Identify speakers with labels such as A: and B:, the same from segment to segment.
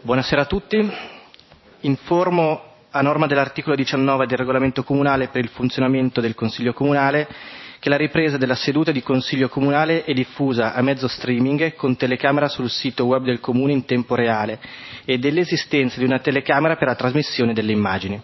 A: Buonasera a tutti. Informo, a norma dell'articolo 19 del regolamento comunale per il funzionamento del Consiglio Comunale, che la ripresa della seduta di Consiglio Comunale è diffusa a mezzo streaming con telecamera sul sito web del Comune in tempo reale e dell'esistenza di una telecamera per la trasmissione delle immagini.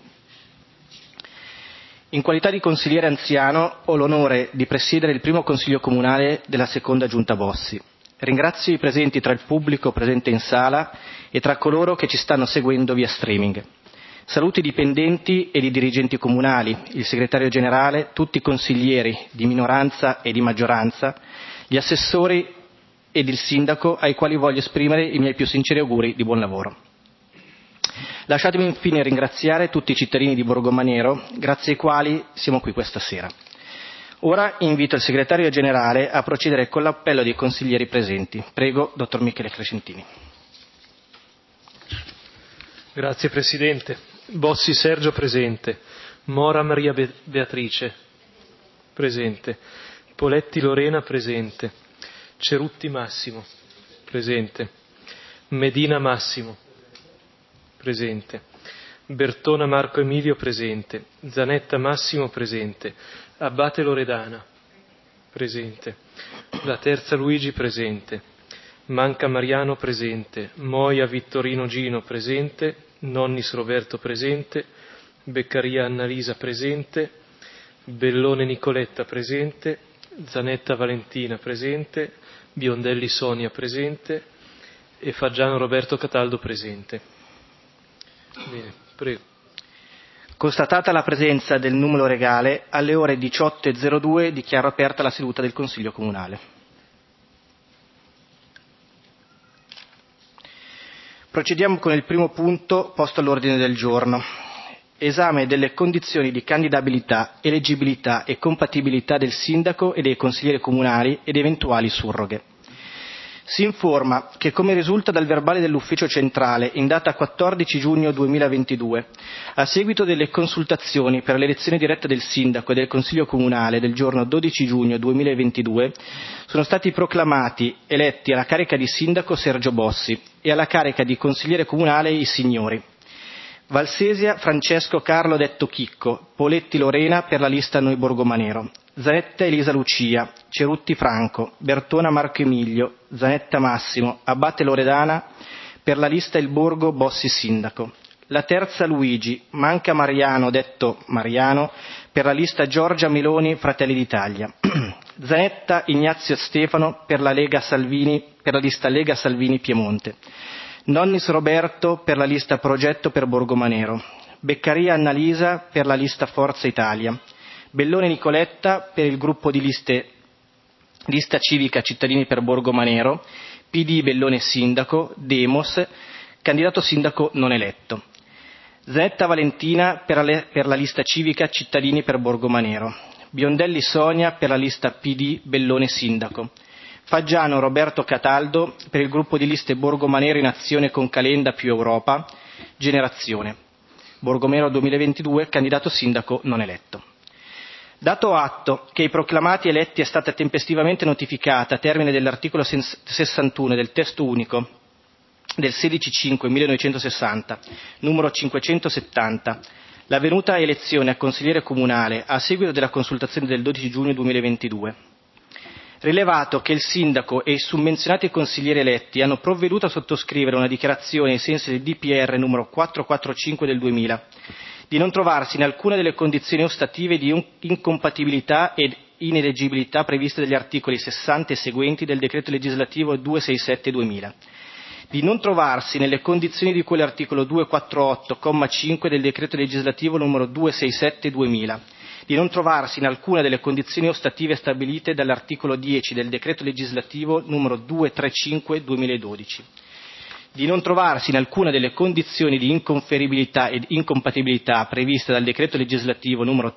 A: In qualità di consigliere anziano ho l'onore di presiedere il primo Consiglio Comunale della seconda Giunta Bossi. Ringrazio i presenti tra il pubblico presente in sala e tra coloro che ci stanno seguendo via streaming. Saluto i dipendenti ed i dirigenti comunali, il segretario generale, tutti i consiglieri di minoranza e di maggioranza, gli assessori ed il sindaco ai quali voglio esprimere i miei più sinceri auguri di buon lavoro. Lasciatemi infine ringraziare tutti i cittadini di Borgomanero, grazie ai quali siamo qui questa sera. Ora invito il segretario generale a procedere con l'appello dei consiglieri presenti. Prego, dottor Michele Crescentini.
B: Grazie Presidente. Bossi Sergio presente. Mora Maria Beatrice presente. Poletti Lorena presente. Cerutti Massimo presente. Medina Massimo presente. Bertona Marco Emilio presente. Zanetta Massimo presente. Abate Loredana presente. La Terza Luigi presente. Manca Mariano presente. Moia Vittorino Gino presente. Nonnis Roberto presente. Beccaria Annalisa presente. Bellone Nicoletta presente. Zanetta Valentina presente. Biondelli Sonia presente. E Faggiano Roberto Cataldo presente. Bene, prego.
A: Constatata la presenza del numero legale, alle ore 18.02 dichiaro aperta la seduta del Consiglio Comunale. Procediamo con il primo punto posto all'ordine del giorno. Esame delle condizioni di candidabilità, eleggibilità e compatibilità del sindaco e dei consiglieri comunali ed eventuali surroghe. Si informa che, come risulta dal verbale dell'Ufficio Centrale in data 14 giugno 2022, a seguito delle consultazioni per l'elezione diretta del sindaco e del Consiglio Comunale del giorno 12 giugno 2022, sono stati proclamati eletti alla carica di sindaco Sergio Bossi e alla carica di consigliere comunale i signori Valsesia Francesco Carlo detto Chicco, Poletti Lorena per la lista Noi Borgomanero, Zanetta Elisa Lucia, Cerutti Franco, Bertona Marco Emilio, Zanetta Massimo, Abate Loredana per la lista Il Borgo Bossi Sindaco, la Terza Luigi, Manca Mariano detto Mariano per la lista Giorgia Meloni Fratelli d'Italia, Zanetta Ignazio Stefano per la Lega Salvini per la lista Lega Salvini Piemonte, Nonnis Roberto per la lista Progetto per Borgomanero, Beccaria Annalisa per la lista Forza Italia, Bellone Nicoletta per il gruppo di lista civica Cittadini per Borgomanero, PD Bellone Sindaco, Demos, candidato sindaco non eletto, Zanetta Valentina per la lista civica Cittadini per Borgomanero, Biondelli Sonia per la lista PD Bellone Sindaco, Faggiano Roberto Cataldo per il gruppo di liste Borgomanero in Azione con Calenda più Europa, Generazione, Borgomero 2022, candidato sindaco non eletto. Dato atto che ai proclamati eletti è stata tempestivamente notificata a termine dell'articolo 61 del testo unico del 16/5/1960, numero 570, l'avvenuta elezione a consigliere comunale a seguito della consultazione del 12 giugno 2022, rilevato che il sindaco e i summenzionati consiglieri eletti hanno provveduto a sottoscrivere una dichiarazione ai sensi del DPR numero 445 del 2000, di non trovarsi in alcuna delle condizioni ostative di incompatibilità ed ineleggibilità previste dagli articoli 60 e seguenti del decreto legislativo 267/2000, di non trovarsi nelle condizioni di cui l'articolo 248, comma 5 del decreto legislativo numero 267/2000, di non trovarsi in alcuna delle condizioni ostative stabilite dall'articolo 10 del decreto legislativo numero 235/2012, di non trovarsi in alcuna delle condizioni di inconferibilità ed incompatibilità previste dal decreto legislativo numero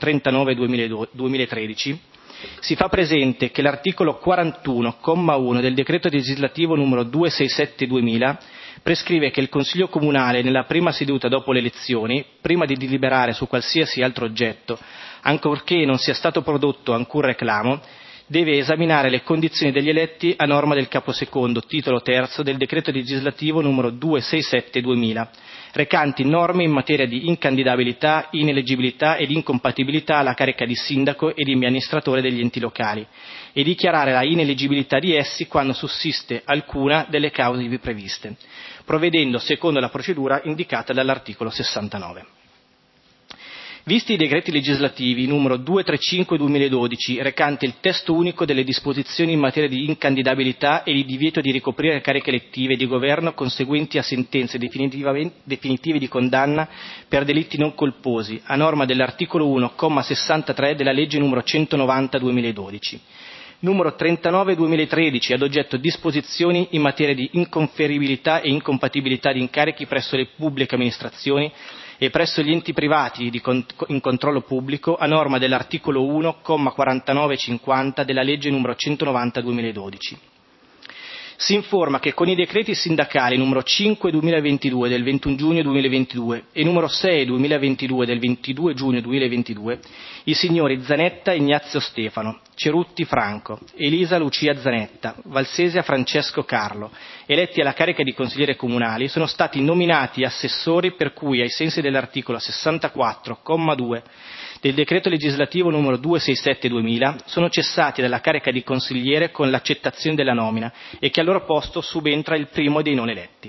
A: 39/2013, si fa presente che l'articolo 41, comma 1 del decreto legislativo numero 267/2000 prescrive che il Consiglio Comunale, nella prima seduta dopo le elezioni, prima di deliberare su qualsiasi altro oggetto, ancorché non sia stato prodotto alcun reclamo, deve esaminare le condizioni degli eletti a norma del capo secondo, titolo terzo del decreto legislativo numero 267/2000, recanti norme in materia di incandidabilità, ineleggibilità ed incompatibilità alla carica di sindaco e di amministratore degli enti locali, e dichiarare la ineleggibilità di essi quando sussiste alcuna delle cause ivi previste, provvedendo secondo la procedura indicata dall'articolo 69. Visti i decreti legislativi numero 235/2012, recanti il testo unico delle disposizioni in materia di incandidabilità e di divieto di ricoprire cariche elettive di governo conseguenti a sentenze definitive di condanna per delitti non colposi, a norma dell'articolo 1, comma 63 della legge numero 190/2012, numero 39/2013, ad oggetto disposizioni in materia di inconferibilità e incompatibilità di incarichi presso le pubbliche amministrazioni e presso gli enti privati in controllo pubblico, a norma dell'articolo 1, comma 49 e 50 della legge numero 190/2012. Si informa che con i decreti sindacali numero 5/2022 del 21 giugno 2022 e numero 6/2022 del 22 giugno 2022, i signori Zanetta Ignazio Stefano, Cerutti Franco, Elisa Lucia Zanetta, Valsesia Francesco Carlo, eletti alla carica di consigliere comunali, sono stati nominati assessori per cui, ai sensi dell'articolo 64, comma 2 del decreto legislativo numero 267/2000, sono cessati dalla carica di consigliere con l'accettazione della nomina e che al loro posto subentra il primo dei non eletti.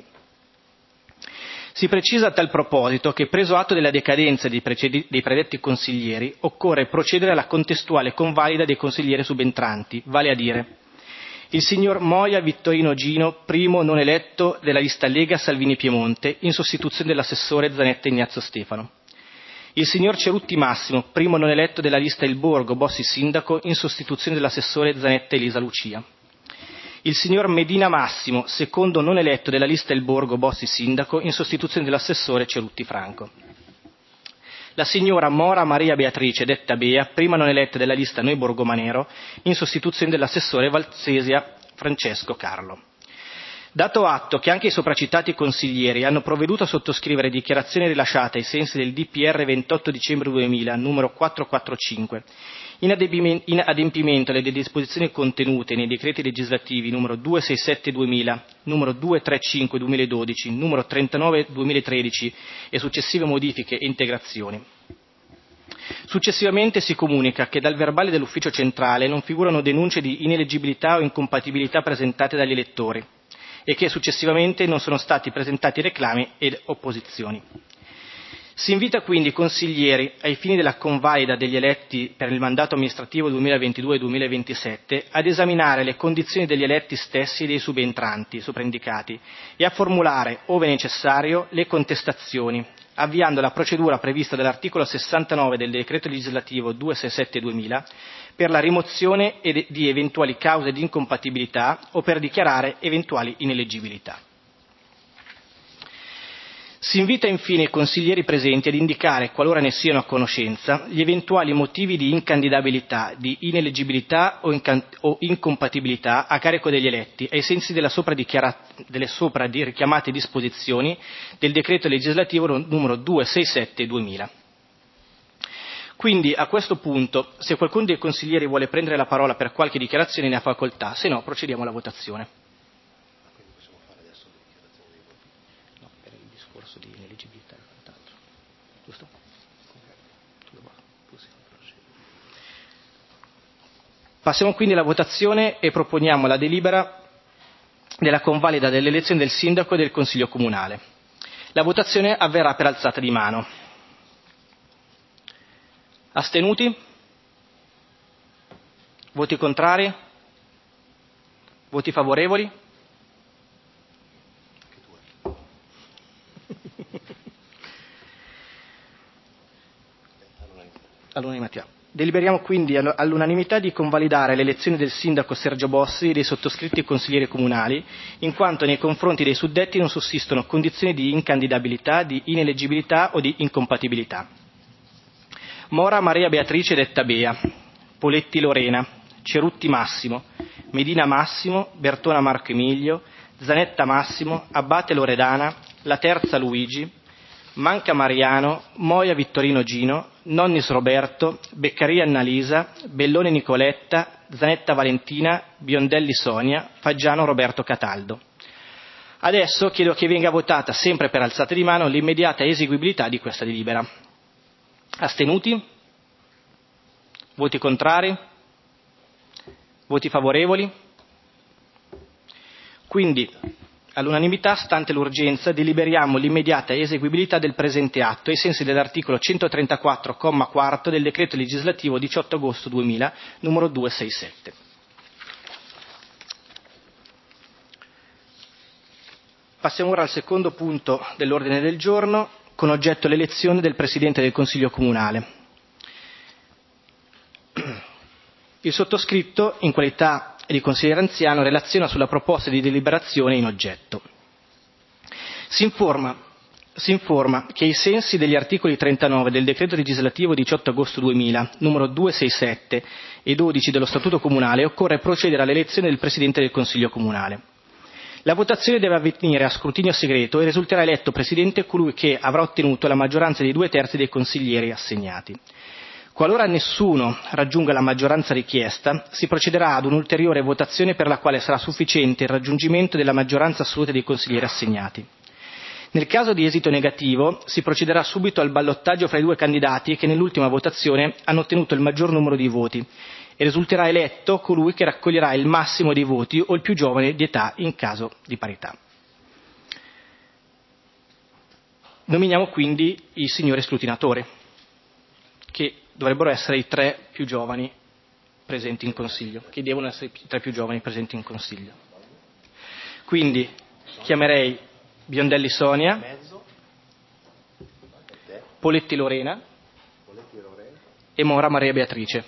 A: Si precisa a tal proposito che, preso atto della decadenza dei predetti consiglieri, occorre procedere alla contestuale convalida dei consiglieri subentranti, vale a dire il signor Moia Vittorino Gino, primo non eletto della lista Lega Salvini Piemonte, in sostituzione dell'assessore Zanetta Ignazio Stefano; il signor Cerutti Massimo, primo non eletto della lista Il Borgo Bossi Sindaco, in sostituzione dell'assessore Zanetta Elisa Lucia; il signor Medina Massimo, secondo non eletto della lista Il Borgo Bossi Sindaco, in sostituzione dell'assessore Cerutti Franco; la signora Mora Maria Beatrice, detta Bea, prima non eletta della lista Noi Borgomanero, in sostituzione dell'assessore Valsesia Francesco Carlo. Dato atto che anche i sopracitati consiglieri hanno provveduto a sottoscrivere dichiarazioni rilasciate ai sensi del DPR 28 dicembre 2000, numero 445, in adempimento alle disposizioni contenute nei decreti legislativi numero 267/2000, numero 235/2012, numero 39/2013 e successive modifiche e integrazioni. Successivamente si comunica che dal verbale dell'ufficio centrale non figurano denunce di ineleggibilità o incompatibilità presentate dagli elettori e che successivamente non sono stati presentati reclami ed opposizioni. Si invita quindi i consiglieri, ai fini della convalida degli eletti per il mandato amministrativo 2022-2027, ad esaminare le condizioni degli eletti stessi e dei subentranti sopraindicati e a formulare, ove necessario, le contestazioni, avviando la procedura prevista dall'articolo 69 del decreto legislativo 267/2000 per la rimozione di eventuali cause di incompatibilità o per dichiarare eventuali ineleggibilità. Si invita infine i consiglieri presenti ad indicare, qualora ne siano a conoscenza, gli eventuali motivi di incandidabilità, di ineleggibilità o incompatibilità a carico degli eletti, ai sensi delle sopra richiamate disposizioni del decreto legislativo numero 267/2000. Quindi, a questo punto, se qualcuno dei consiglieri vuole prendere la parola per qualche dichiarazione ne ha facoltà, se no procediamo alla votazione. No, per il discorso di ineleggibilità e quant'altro. Giusto? Passiamo quindi alla votazione e proponiamo la delibera della convalida dell'elezione del sindaco e del consiglio comunale. La votazione avverrà per alzata di mano. Astenuti? Voti contrari? Voti favorevoli? All'unanimità. Deliberiamo quindi all'unanimità di convalidare l'elezione del sindaco Sergio Bossi e dei sottoscritti consiglieri comunali, in quanto nei confronti dei suddetti non sussistono condizioni di incandidabilità, di ineleggibilità o di incompatibilità. Mora Maria Beatrice detta Bea, Poletti Lorena, Cerutti Massimo, Medina Massimo, Bertona Marco Emilio, Zanetta Massimo, Abbate Loredana, La Terza Luigi, Manca Mariano, Moia Vittorino Gino, Nonnis Roberto, Beccaria Annalisa, Bellone Nicoletta, Zanetta Valentina, Biondelli Sonia, Faggiano Roberto Cataldo. Adesso chiedo che venga votata, sempre per alzata di mano, l'immediata eseguibilità di questa delibera. Astenuti? Voti contrari? Voti favorevoli? Quindi, all'unanimità, stante l'urgenza, deliberiamo l'immediata eseguibilità del presente atto, ai sensi dell'articolo 134, comma 4 del decreto legislativo 18 agosto 2000, numero 267. Passiamo ora al secondo punto dell'ordine del giorno, con oggetto l'elezione del Presidente del Consiglio Comunale. Il sottoscritto, in qualità di consigliere anziano, relaziona sulla proposta di deliberazione in oggetto. Si informa che ai sensi degli articoli 39 del decreto legislativo 18 agosto 2000, numero 267 e 12 dello Statuto Comunale, occorre procedere all'elezione del Presidente del Consiglio Comunale. La votazione deve avvenire a scrutinio segreto e risulterà eletto Presidente colui che avrà ottenuto la maggioranza dei 2/3 dei consiglieri assegnati. Qualora nessuno raggiunga la maggioranza richiesta, si procederà ad un'ulteriore votazione per la quale sarà sufficiente il raggiungimento della maggioranza assoluta dei consiglieri assegnati. Nel caso di esito negativo, si procederà subito al ballottaggio fra i due candidati che nell'ultima votazione hanno ottenuto il maggior numero di voti e risulterà eletto colui che raccoglierà il massimo dei voti o il più giovane di età in caso di parità. Nominiamo quindi i signori scrutinatori, che dovrebbero essere i 3 più giovani presenti in Consiglio, che devono essere i 3 più giovani presenti in Consiglio. Quindi chiamerei Biondelli Sonia, Poletti Lorena e Mora Maria Beatrice.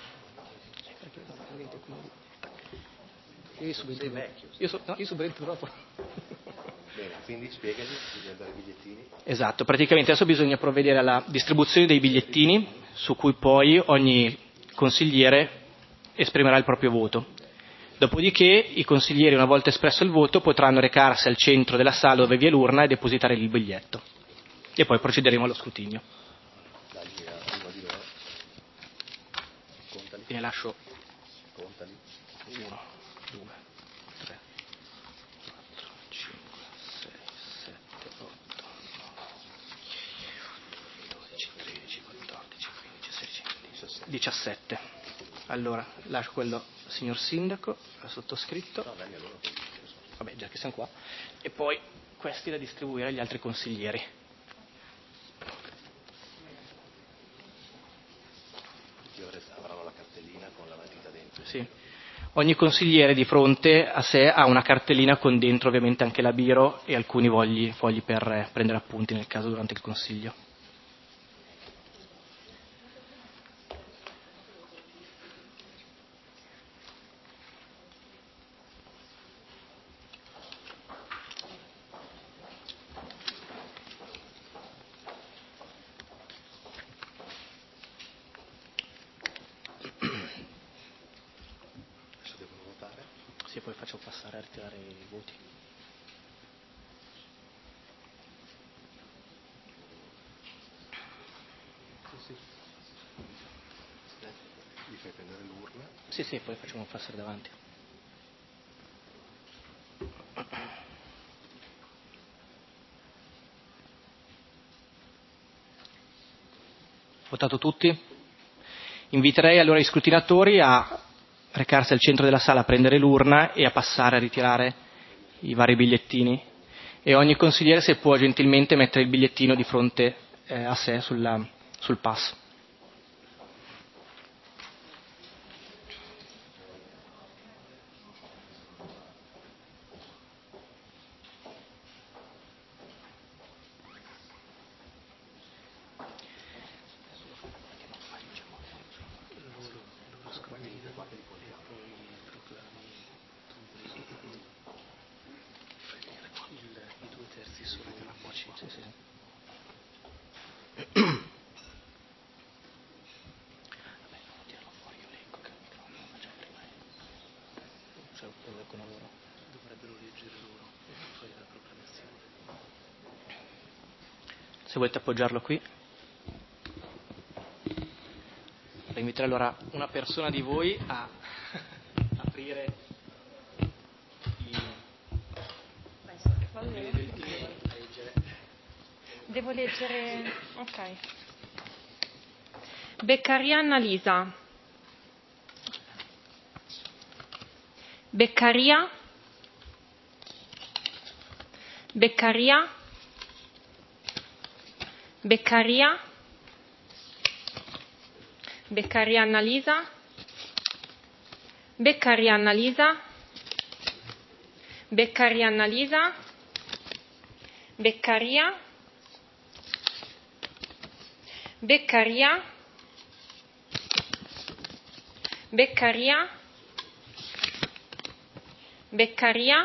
A: Io subentro dopo.
C: Bene, quindi spiegagli di dare i bigliettini.
A: Esatto, praticamente adesso bisogna provvedere alla distribuzione dei bigliettini su cui poi ogni consigliere esprimerà il proprio voto. Dopodiché i consiglieri, una volta espresso il voto, potranno recarsi al centro della sala dove vi è l'urna e depositare il biglietto. E poi procederemo allo scrutinio. Ne lascio 1, 2, 3, 4, 5, 6, 7, 8, 12, 13, 14, 15, 16, 17. Allora, lascio quello al signor Sindaco, al sottoscritto. Vabbè, già che siamo qua. E poi questi da distribuire agli altri consiglieri.
C: Avranno la cartellina con la matita dentro.
A: Sì. Ogni consigliere di fronte a sé ha una cartellina con dentro ovviamente anche la biro e alcuni fogli per prendere appunti nel caso durante il consiglio.
C: Adesso devono votare.
A: Sì, poi faccio passare a ritirare i voti.
C: Sì. Gli fai prendere l'urna.
A: Sì, poi facciamo passare davanti. Votato tutti? Inviterei allora i scrutinatori a recarsi al centro della sala a prendere l'urna e a passare a ritirare i vari bigliettini. E ogni consigliere, se può gentilmente mettere il bigliettino di fronte a sé sul pass. se volete appoggiarlo qui. Inviterei allora una persona di voi a aprire
D: Devo leggere. Ok. Beccaria Annalisa. Beccaria. Beccaria. Beccaria. Beccaria Annalisa. Beccaria Annalisa. Beccaria Annalisa. Beccaria. Beccaria. Beccaria. Beccaria.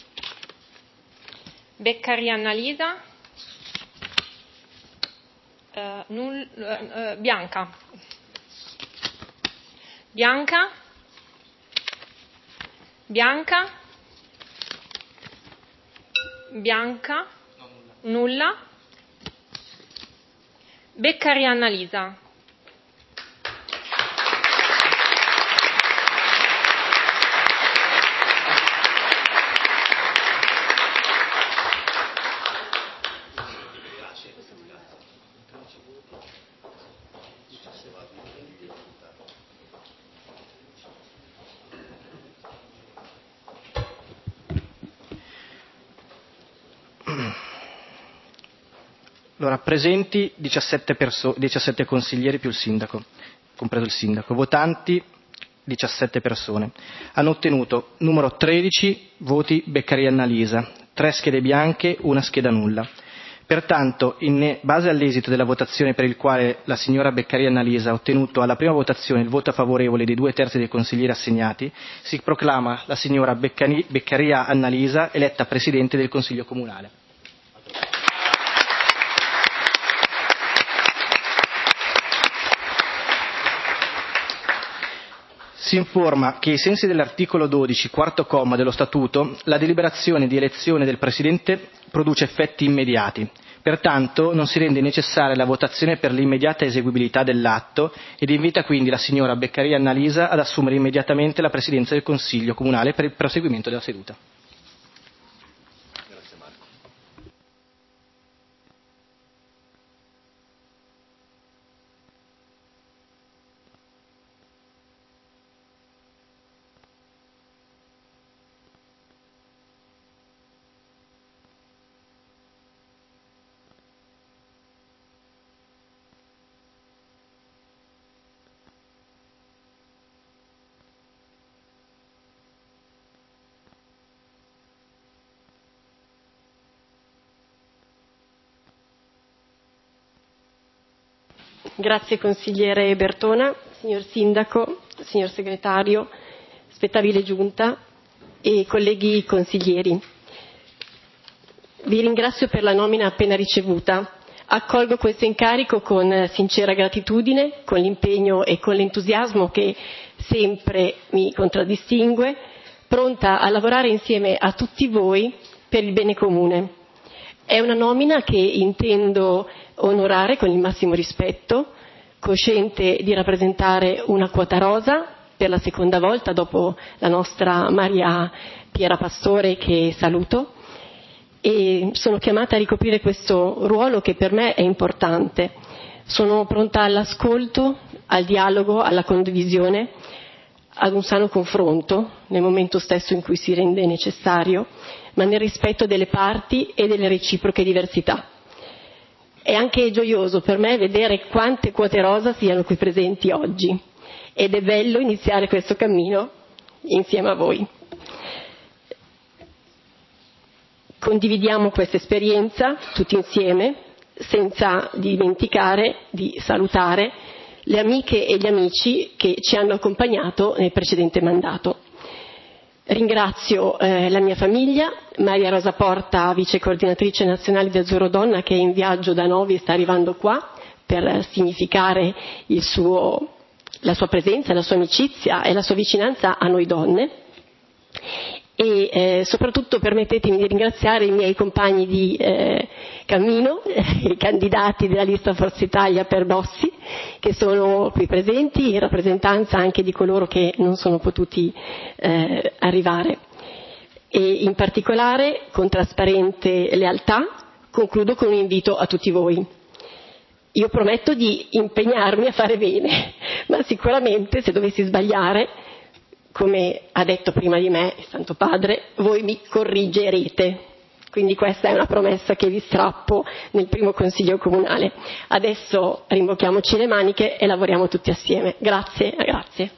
D: Beccaria Annalisa. Bianca. Bianca. Bianca. Bianca. Nulla. Beccaria Annalisa.
A: Allora, presenti 17 consiglieri più il sindaco, compreso il sindaco. Votanti 17 persone. Hanno ottenuto numero 13 voti Beccaria Annalisa, 3 schede bianche, 1 scheda nulla. Pertanto, in base all'esito della votazione per il quale la signora Beccaria Annalisa ha ottenuto alla prima votazione il voto favorevole dei 2/3 dei consiglieri assegnati, si proclama la signora Beccaria Annalisa eletta Presidente del Consiglio Comunale. Si informa che ai sensi dell'articolo 12, quarto comma dello Statuto, la deliberazione di elezione del Presidente produce effetti immediati. Pertanto non si rende necessaria la votazione per l'immediata eseguibilità dell'atto ed invita quindi la signora Beccaria Annalisa ad assumere immediatamente la Presidenza del Consiglio Comunale per il proseguimento della seduta.
E: Grazie consigliere Bertona, signor Sindaco, signor Segretario, spettabile Giunta e colleghi consiglieri. Vi ringrazio per la nomina appena ricevuta. Accolgo questo incarico con sincera gratitudine, con l'impegno e con l'entusiasmo che sempre mi contraddistingue, pronta a lavorare insieme a tutti voi per il bene comune. È una nomina che intendo onorare con il massimo rispetto, cosciente di rappresentare una quota rosa per la seconda volta dopo la nostra Maria Piera Pastore, che saluto, e sono chiamata a ricoprire questo ruolo che per me è importante. Sono pronta all'ascolto, al dialogo, alla condivisione, ad un sano confronto nel momento stesso in cui si rende necessario, ma nel rispetto delle parti e delle reciproche diversità. È anche gioioso per me vedere quante quote rosa siano qui presenti oggi ed è bello iniziare questo cammino insieme a voi. Condividiamo questa esperienza tutti insieme, senza dimenticare di salutare le amiche e gli amici che ci hanno accompagnato nel precedente mandato. Ringrazio la mia famiglia, Maria Rosa Porta, vice coordinatrice nazionale di Azzurro Donna, che è in viaggio da Novi e sta arrivando qua per significare la sua presenza, la sua amicizia e la sua vicinanza a noi donne. e soprattutto permettetemi di ringraziare i miei compagni di cammino, i candidati della lista Forza Italia per Bossi, che sono qui presenti, in rappresentanza anche di coloro che non sono potuti arrivare. E in particolare, con trasparente lealtà, concludo con un invito a tutti voi. Io prometto di impegnarmi a fare bene, ma sicuramente se dovessi sbagliare, come ha detto prima di me il Santo Padre, voi mi corrigerete. Quindi questa è una promessa che vi strappo nel primo Consiglio Comunale. Adesso rimbocchiamoci le maniche e lavoriamo tutti assieme. Grazie, grazie.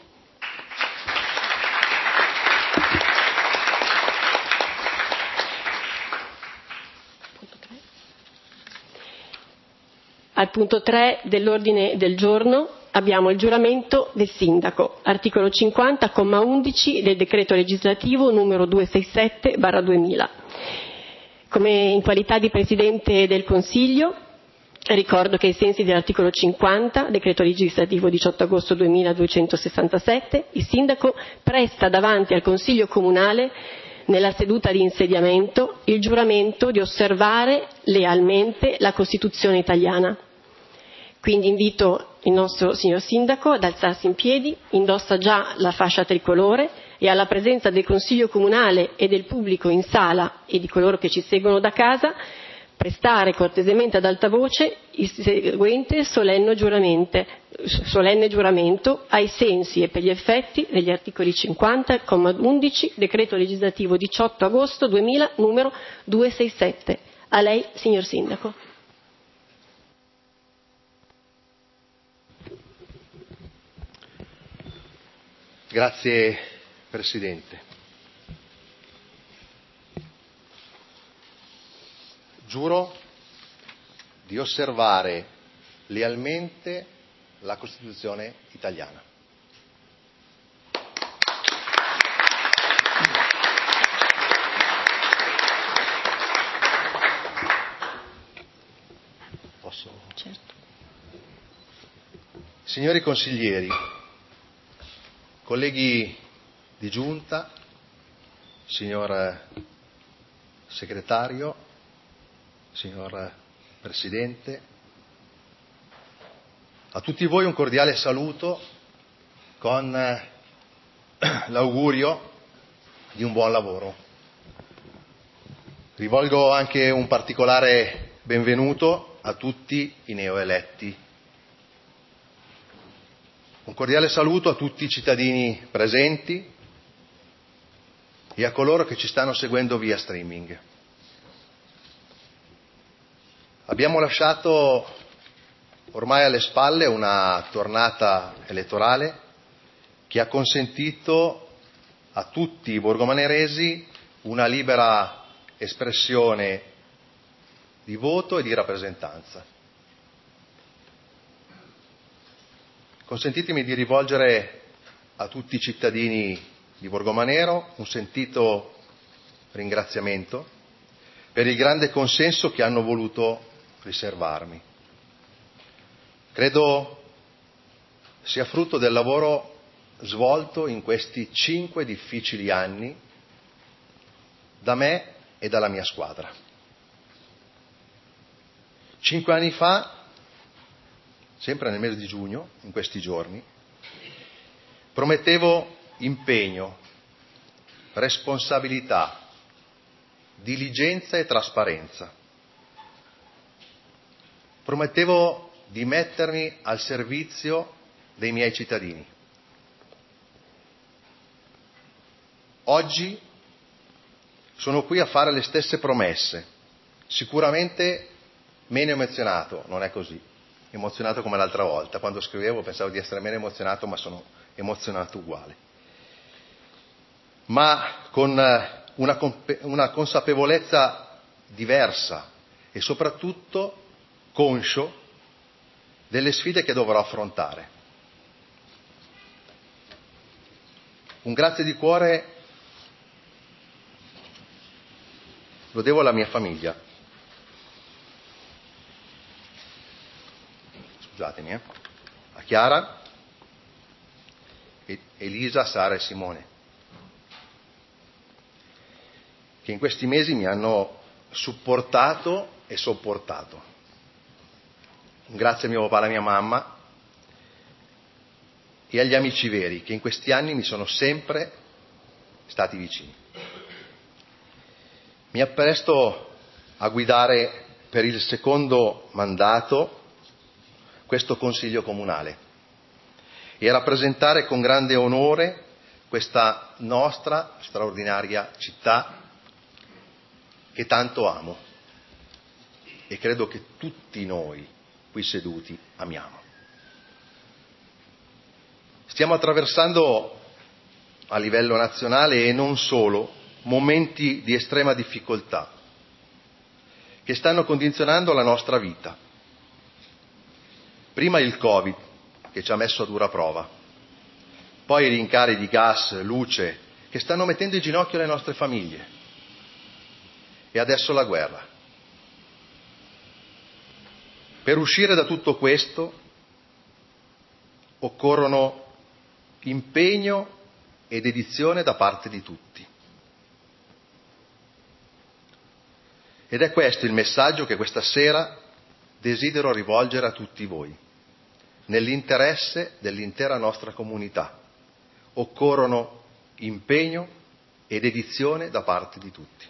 E: Al punto 3 dell'ordine del giorno abbiamo il giuramento del sindaco, articolo 50, comma 11 del decreto legislativo numero 267/2000. Come in qualità di Presidente del Consiglio, ricordo che ai sensi dell'articolo 50, decreto legislativo 18 agosto 2267, il sindaco presta davanti al Consiglio Comunale, nella seduta di insediamento, il giuramento di osservare lealmente la Costituzione italiana. Quindi invito il nostro signor Sindaco ad alzarsi in piedi, indossa già la fascia tricolore e alla presenza del Consiglio Comunale e del pubblico in sala e di coloro che ci seguono da casa, prestare cortesemente ad alta voce il seguente solenne giuramento ai sensi e per gli effetti degli articoli 50, comma 11, decreto legislativo 18 agosto 2000, numero 267. A lei, signor Sindaco.
C: Grazie Presidente. Giuro di osservare lealmente la Costituzione italiana. Posso?
E: Certo.
C: Signori consiglieri, colleghi di Giunta, signor Segretario, signor Presidente, a tutti voi un cordiale saluto con l'augurio di un buon lavoro. Rivolgo anche un particolare benvenuto a tutti i neoeletti. Un cordiale saluto a tutti i cittadini presenti e a coloro che ci stanno seguendo via streaming. Abbiamo lasciato ormai alle spalle una tornata elettorale che ha consentito a tutti i borgomaneresi una libera espressione di voto e di rappresentanza. Consentitemi di rivolgere a tutti i cittadini di Borgomanero un sentito ringraziamento per il grande consenso che hanno voluto riservarmi. Credo sia frutto del lavoro svolto in questi 5 difficili anni da me e dalla mia squadra. 5 anni fa, sempre nel mese di giugno, in questi giorni, promettevo impegno, responsabilità, diligenza e trasparenza. Promettevo di mettermi al servizio dei miei cittadini. Oggi sono qui a fare le stesse promesse, sicuramente meno emozionato, non è così. Emozionato come l'altra volta, quando scrivevo pensavo di essere meno emozionato, ma sono emozionato uguale. Ma con una consapevolezza diversa e soprattutto conscio delle sfide che dovrò affrontare. Un grazie di cuore lo devo alla mia famiglia. Scusatemi, a Chiara, Elisa, Sara e Simone. che in questi mesi mi hanno supportato e sopportato. Un grazie a mio papà e alla mia mamma e agli amici veri che in questi anni mi sono sempre stati vicini. Mi appresto a guidare per il secondo mandato questo Consiglio Comunale e a rappresentare con grande onore questa nostra straordinaria città che tanto amo e credo che tutti noi qui seduti amiamo. Stiamo attraversando a livello nazionale e non solo momenti di estrema difficoltà che stanno condizionando la nostra vita. Prima il Covid, che ci ha messo a dura prova, poi i rincari di gas, luce, che stanno mettendo in ginocchio le nostre famiglie, e adesso la guerra. Per uscire da tutto questo occorrono impegno e dedizione da parte di tutti. Ed è questo il messaggio che questa sera desidero rivolgere a tutti voi, nell'interesse dell'intera nostra comunità. Occorrono impegno e dedizione da parte di tutti.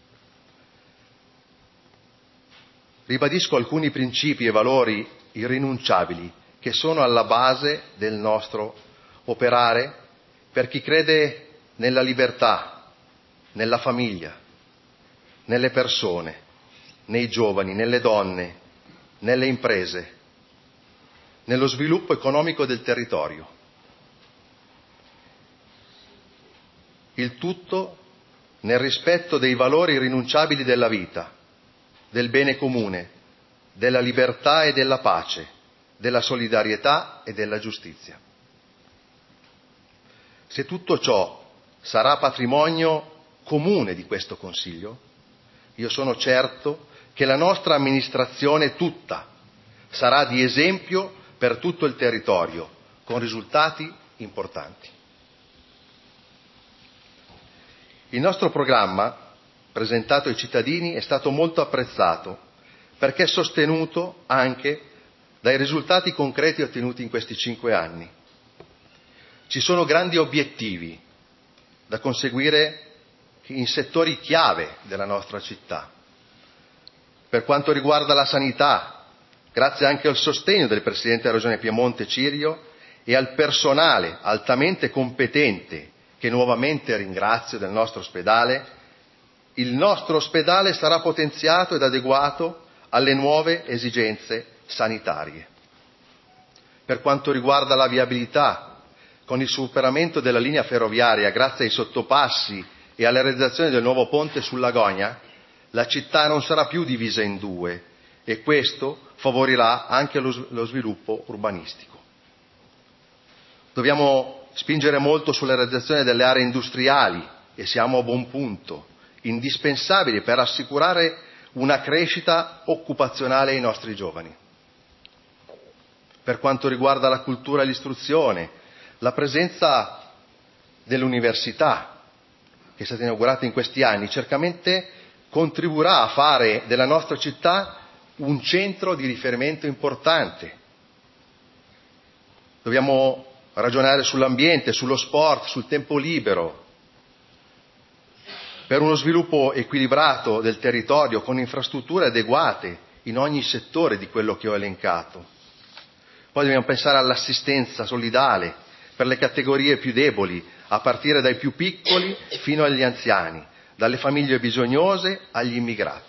C: Ribadisco alcuni principi e valori irrinunciabili che sono alla base del nostro operare per chi crede nella libertà, nella famiglia, nelle persone, nei giovani, nelle donne, nelle imprese, nello sviluppo economico del territorio. Il tutto nel rispetto dei valori irrinunciabili della vita, del bene comune, della libertà e della pace, della solidarietà e della giustizia. Se tutto ciò sarà patrimonio comune di questo Consiglio, io sono certo che la nostra amministrazione tutta sarà di esempio per tutto il territorio, con risultati importanti. Il nostro programma, presentato ai cittadini, è stato molto apprezzato perché è sostenuto anche dai risultati concreti ottenuti in questi 5 anni. Ci sono grandi obiettivi da conseguire in settori chiave della nostra città. Per quanto riguarda la sanità, grazie anche al sostegno del Presidente della Regione Piemonte Cirio e al personale altamente competente, che nuovamente ringrazio, del nostro ospedale, il nostro ospedale sarà potenziato ed adeguato alle nuove esigenze sanitarie. Per quanto riguarda la viabilità, con il superamento della linea ferroviaria grazie ai sottopassi e alla realizzazione del nuovo ponte sulla Gogna, la città non sarà più divisa in due e questo favorirà anche lo sviluppo urbanistico. Dobbiamo spingere molto sulla realizzazione delle aree industriali e siamo a buon punto, indispensabili per assicurare una crescita occupazionale ai nostri giovani. Per quanto riguarda la cultura e l'istruzione, la presenza dell'università, che è stata inaugurata in questi anni, certamente contribuirà a fare della nostra città un centro di riferimento importante. Dobbiamo ragionare sull'ambiente, sullo sport, sul tempo libero, per uno sviluppo equilibrato del territorio con infrastrutture adeguate in ogni settore di quello che ho elencato. Poi dobbiamo pensare all'assistenza solidale per le categorie più deboli, a partire dai più piccoli fino agli anziani, dalle famiglie bisognose agli immigrati.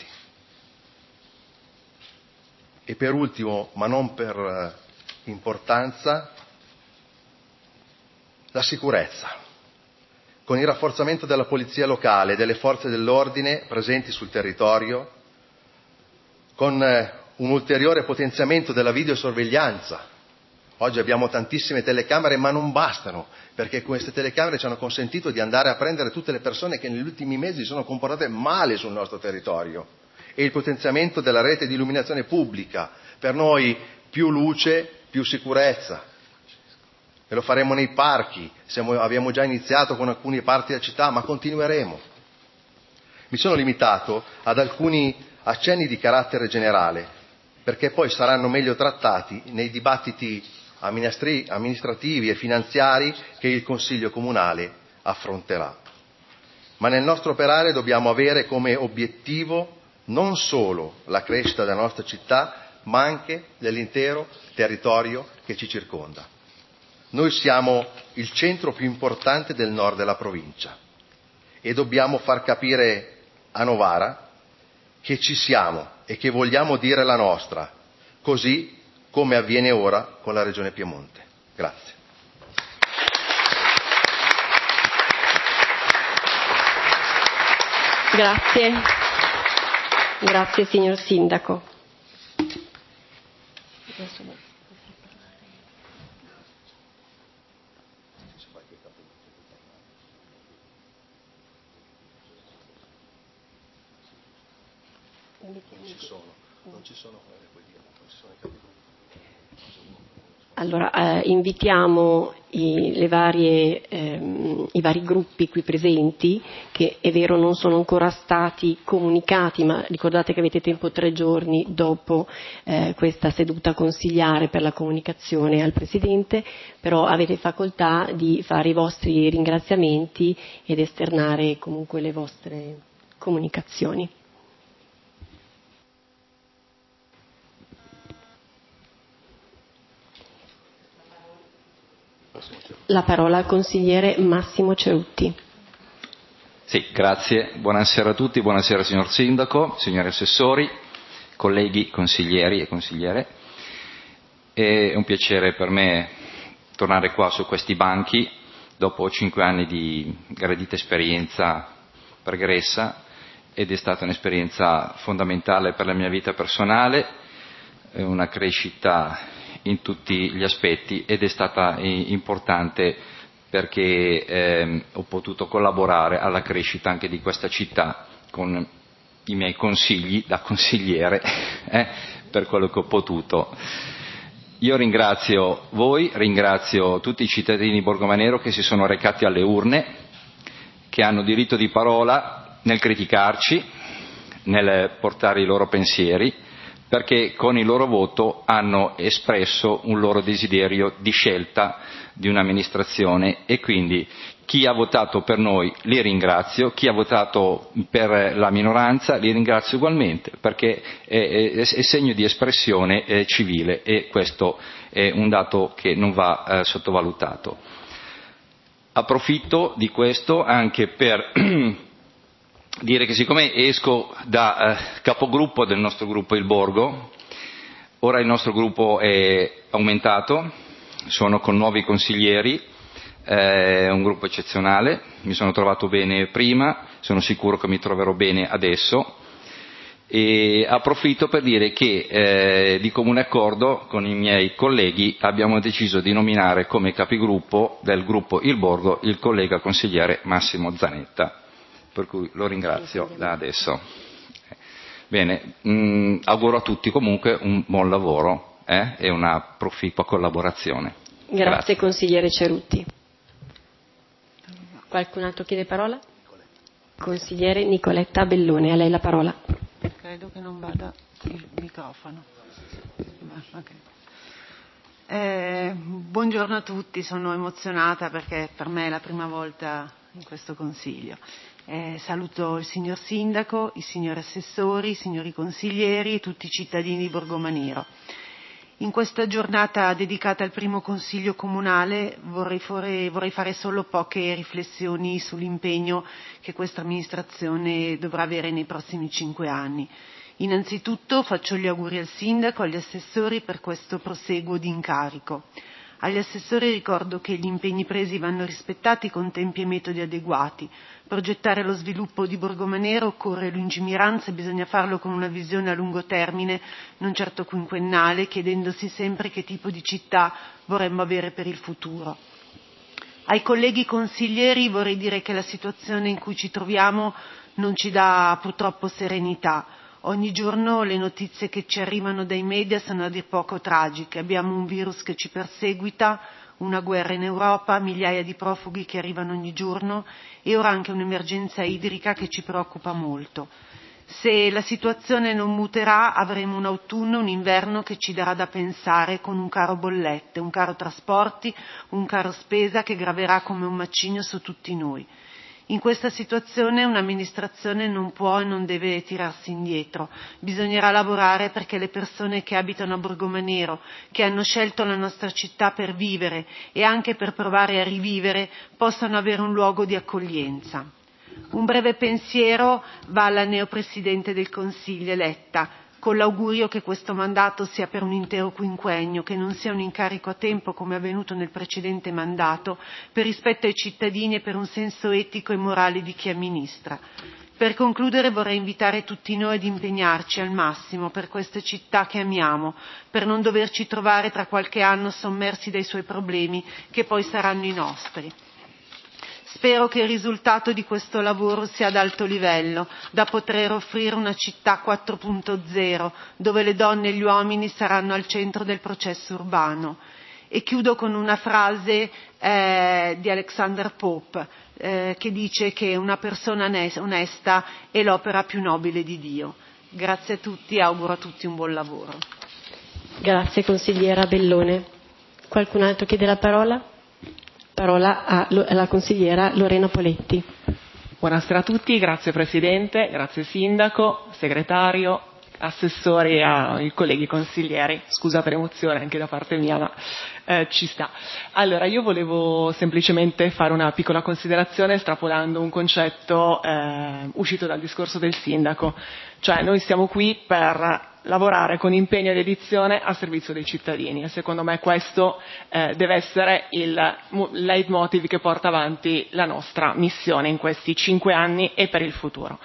C: E per ultimo, ma non per importanza, la sicurezza. Con il rafforzamento della polizia locale e delle forze dell'ordine presenti sul territorio, con un ulteriore potenziamento della videosorveglianza. Oggi abbiamo tantissime telecamere, ma non bastano, perché queste telecamere ci hanno consentito di andare a prendere tutte le persone che negli ultimi mesi sono comportate male sul nostro territorio. E il potenziamento della rete di illuminazione pubblica. Per noi più luce, più sicurezza. E lo faremo nei parchi, abbiamo già iniziato con alcune parti della città, ma continueremo. Mi sono limitato ad alcuni accenni di carattere generale, perché poi saranno meglio trattati nei dibattiti amministrativi e finanziari che il Consiglio Comunale affronterà. Ma nel nostro operare dobbiamo avere come obiettivo non solo la crescita della nostra città, ma anche dell'intero territorio che ci circonda. Noi siamo il centro più importante del nord della provincia e dobbiamo far capire a Novara che ci siamo e che vogliamo dire la nostra, così come avviene ora con la Regione Piemonte. Grazie.
E: Grazie signor Sindaco. Allora, invitiamo i vari gruppi qui presenti, che è vero non sono ancora stati comunicati, ma ricordate che avete tempo 3 giorni dopo questa seduta consigliare per la comunicazione al Presidente, però avete facoltà di fare i vostri ringraziamenti ed esternare comunque le vostre comunicazioni. La parola al consigliere Massimo Cerutti.
F: Sì, grazie. Buonasera a tutti, buonasera signor Sindaco, signori assessori, colleghi consiglieri e consigliere. È un piacere per me tornare qua su questi banchi dopo 5 anni di gradita esperienza pregressa, ed è stata un'esperienza fondamentale per la mia vita personale, una crescita in tutti gli aspetti, ed è stata importante perché ho potuto collaborare alla crescita anche di questa città con i miei consigli da consigliere per quello che ho potuto. Io ringrazio voi, ringrazio tutti i cittadini di Borgomanero che si sono recati alle urne, che hanno diritto di parola nel criticarci, nel portare i loro pensieri, perché con il loro voto hanno espresso un loro desiderio di scelta di un'amministrazione, e quindi chi ha votato per noi li ringrazio, chi ha votato per la minoranza li ringrazio ugualmente, perché è segno di espressione civile, e questo è un dato che non va sottovalutato. Approfitto di questo anche per dire che, siccome esco da capogruppo del nostro gruppo Il Borgo, ora il nostro gruppo è aumentato, sono con nuovi consiglieri, è un gruppo eccezionale, mi sono trovato bene prima, sono sicuro che mi troverò bene adesso, e approfitto per dire che di comune accordo con i miei colleghi abbiamo deciso di nominare come capigruppo del gruppo Il Borgo il collega consigliere Massimo Zanetta, per cui lo ringrazio da adesso. Bene, auguro a tutti comunque un buon lavoro e una proficua collaborazione.
E: Grazie consigliere Cerutti. Qualcun altro chiede parola? Consigliere Nicoletta Bellone, a lei la parola.
G: Credo che non vada il microfono. Buongiorno a tutti, sono emozionata perché per me è la prima volta in questo Consiglio. Saluto il signor Sindaco, i signori assessori, i signori consiglieri e tutti i cittadini di Borgomanero. In questa giornata dedicata al primo Consiglio Comunale vorrei fare solo poche riflessioni sull'impegno che questa amministrazione dovrà avere nei prossimi 5 anni. Innanzitutto faccio gli auguri al Sindaco e agli assessori per questo proseguo di incarico. Agli assessori ricordo che gli impegni presi vanno rispettati con tempi e metodi adeguati. Progettare lo sviluppo di Borgomanero occorre lungimiranza e bisogna farlo con una visione a lungo termine, non certo quinquennale, chiedendosi sempre che tipo di città vorremmo avere per il futuro. Ai colleghi consiglieri vorrei dire che la situazione in cui ci troviamo non ci dà purtroppo serenità. Ogni giorno le notizie che ci arrivano dai media sono a dir poco tragiche. Abbiamo un virus che ci perseguita, una guerra in Europa, migliaia di profughi che arrivano ogni giorno e ora anche un'emergenza idrica che ci preoccupa molto. Se la situazione non muterà avremo un autunno e un inverno che ci darà da pensare, con un caro bollette, un caro trasporti, un caro spesa che graverà come un macigno su tutti noi. In questa situazione un'amministrazione non può e non deve tirarsi indietro, bisognerà lavorare perché le persone che abitano a Borgomanero, che hanno scelto la nostra città per vivere e anche per provare a rivivere, possano avere un luogo di accoglienza. Un breve pensiero va alla neopresidente del Consiglio eletta, con l'augurio che questo mandato sia per un intero quinquennio, che non sia un incarico a tempo come è avvenuto nel precedente mandato, per rispetto ai cittadini e per un senso etico e morale di chi amministra. Per concludere vorrei invitare tutti noi ad impegnarci al massimo per queste città che amiamo, per non doverci trovare tra qualche anno sommersi dai suoi problemi, che poi saranno i nostri. Spero che il risultato di questo lavoro sia ad alto livello, da poter offrire una città 4.0, dove le donne e gli uomini saranno al centro del processo urbano. E chiudo con una frase di Alexander Pope, che dice che una persona onesta è l'opera più nobile di Dio. Grazie a tutti e auguro a tutti un buon lavoro.
E: Grazie consigliera Bellone. Qualcun altro chiede la parola? Parola alla consigliera Lorena Poletti.
H: Buonasera a tutti, grazie Presidente, grazie Sindaco, Segretario, Assessori e ai colleghi consiglieri. Scusa per emozione anche da parte mia, ma ci sta. Allora, io volevo semplicemente fare una piccola considerazione estrapolando un concetto uscito dal discorso del Sindaco. Cioè, noi siamo qui per lavorare con impegno e dedizione a servizio dei cittadini e secondo me questo deve essere il leitmotiv che porta avanti la nostra missione in questi 5 anni e per il futuro.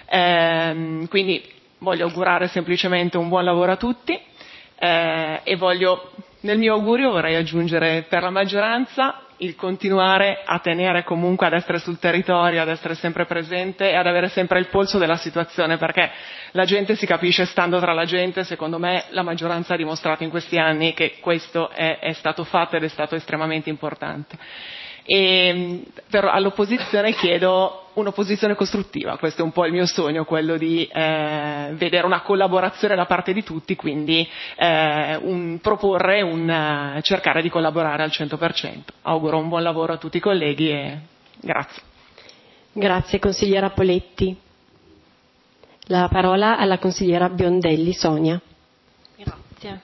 H: Quindi voglio augurare semplicemente un buon lavoro a tutti e nel mio augurio vorrei aggiungere per la maggioranza il continuare a tenere comunque ad essere sul territorio, ad essere sempre presente e ad avere sempre il polso della situazione, perché la gente si capisce stando tra la gente. Secondo me la maggioranza ha dimostrato in questi anni che questo è stato fatto ed è stato estremamente importante. E all'opposizione chiedo un'opposizione costruttiva, questo è un po' il mio sogno, quello di vedere una collaborazione da parte di tutti, quindi proporre cercare di collaborare al 100%. Auguro un buon lavoro a tutti i colleghi e grazie.
E: Grazie consigliera Poletti. La parola alla consigliera Biondelli Sonia.
D: Grazie.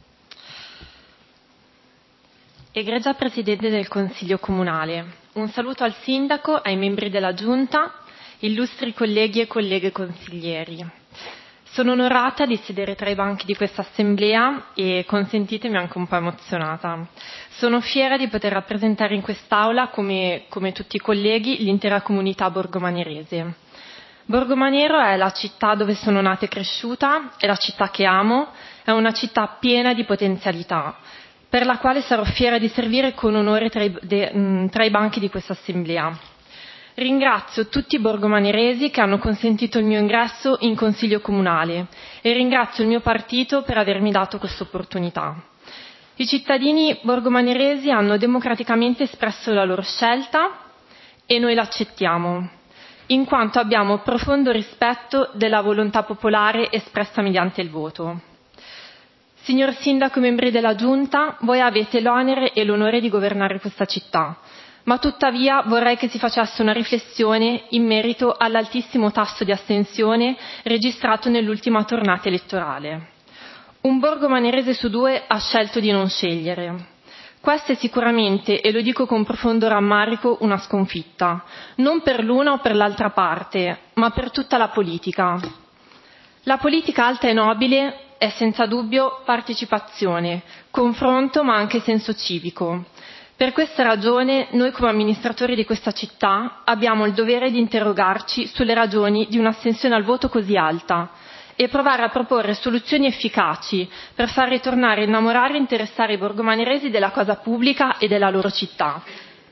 D: Egregia Presidente del Consiglio Comunale, un saluto al Sindaco, ai membri della Giunta, illustri colleghi e colleghe consiglieri. Sono onorata di sedere tra i banchi di questa assemblea e, consentitemi, anche un po' emozionata. Sono fiera di poter rappresentare in quest'Aula, come tutti i colleghi, l'intera comunità borgomanerese. Borgomanero è la città dove sono nata e cresciuta, è la città che amo, è una città piena di potenzialità, per la quale sarò fiera di servire con onore tra i banchi di questa assemblea. Ringrazio tutti i borgomaneresi che hanno consentito il mio ingresso in Consiglio Comunale e ringrazio il mio partito per avermi dato questa opportunità. I cittadini borgomaneresi hanno democraticamente espresso la loro scelta e noi l'accettiamo, in quanto abbiamo profondo rispetto della volontà popolare espressa mediante il voto. Signor Sindaco e membri della Giunta, voi avete l'onere e l'onore di governare questa città, ma tuttavia vorrei che si facesse una riflessione in merito all'altissimo tasso di astensione registrato nell'ultima tornata elettorale. Un borgomanerese su 2 ha scelto di non scegliere. Questa è sicuramente, e lo dico con profondo rammarico, una sconfitta, non per l'una o per l'altra parte, ma per tutta la politica. La politica alta e nobile è senza dubbio partecipazione, confronto ma anche senso civico. Per questa ragione noi come amministratori di questa città abbiamo il dovere di interrogarci sulle ragioni di un'astensione al voto così alta e provare a proporre soluzioni efficaci per far ritornare a innamorare e interessare i borgomaneresi della cosa pubblica e della loro città.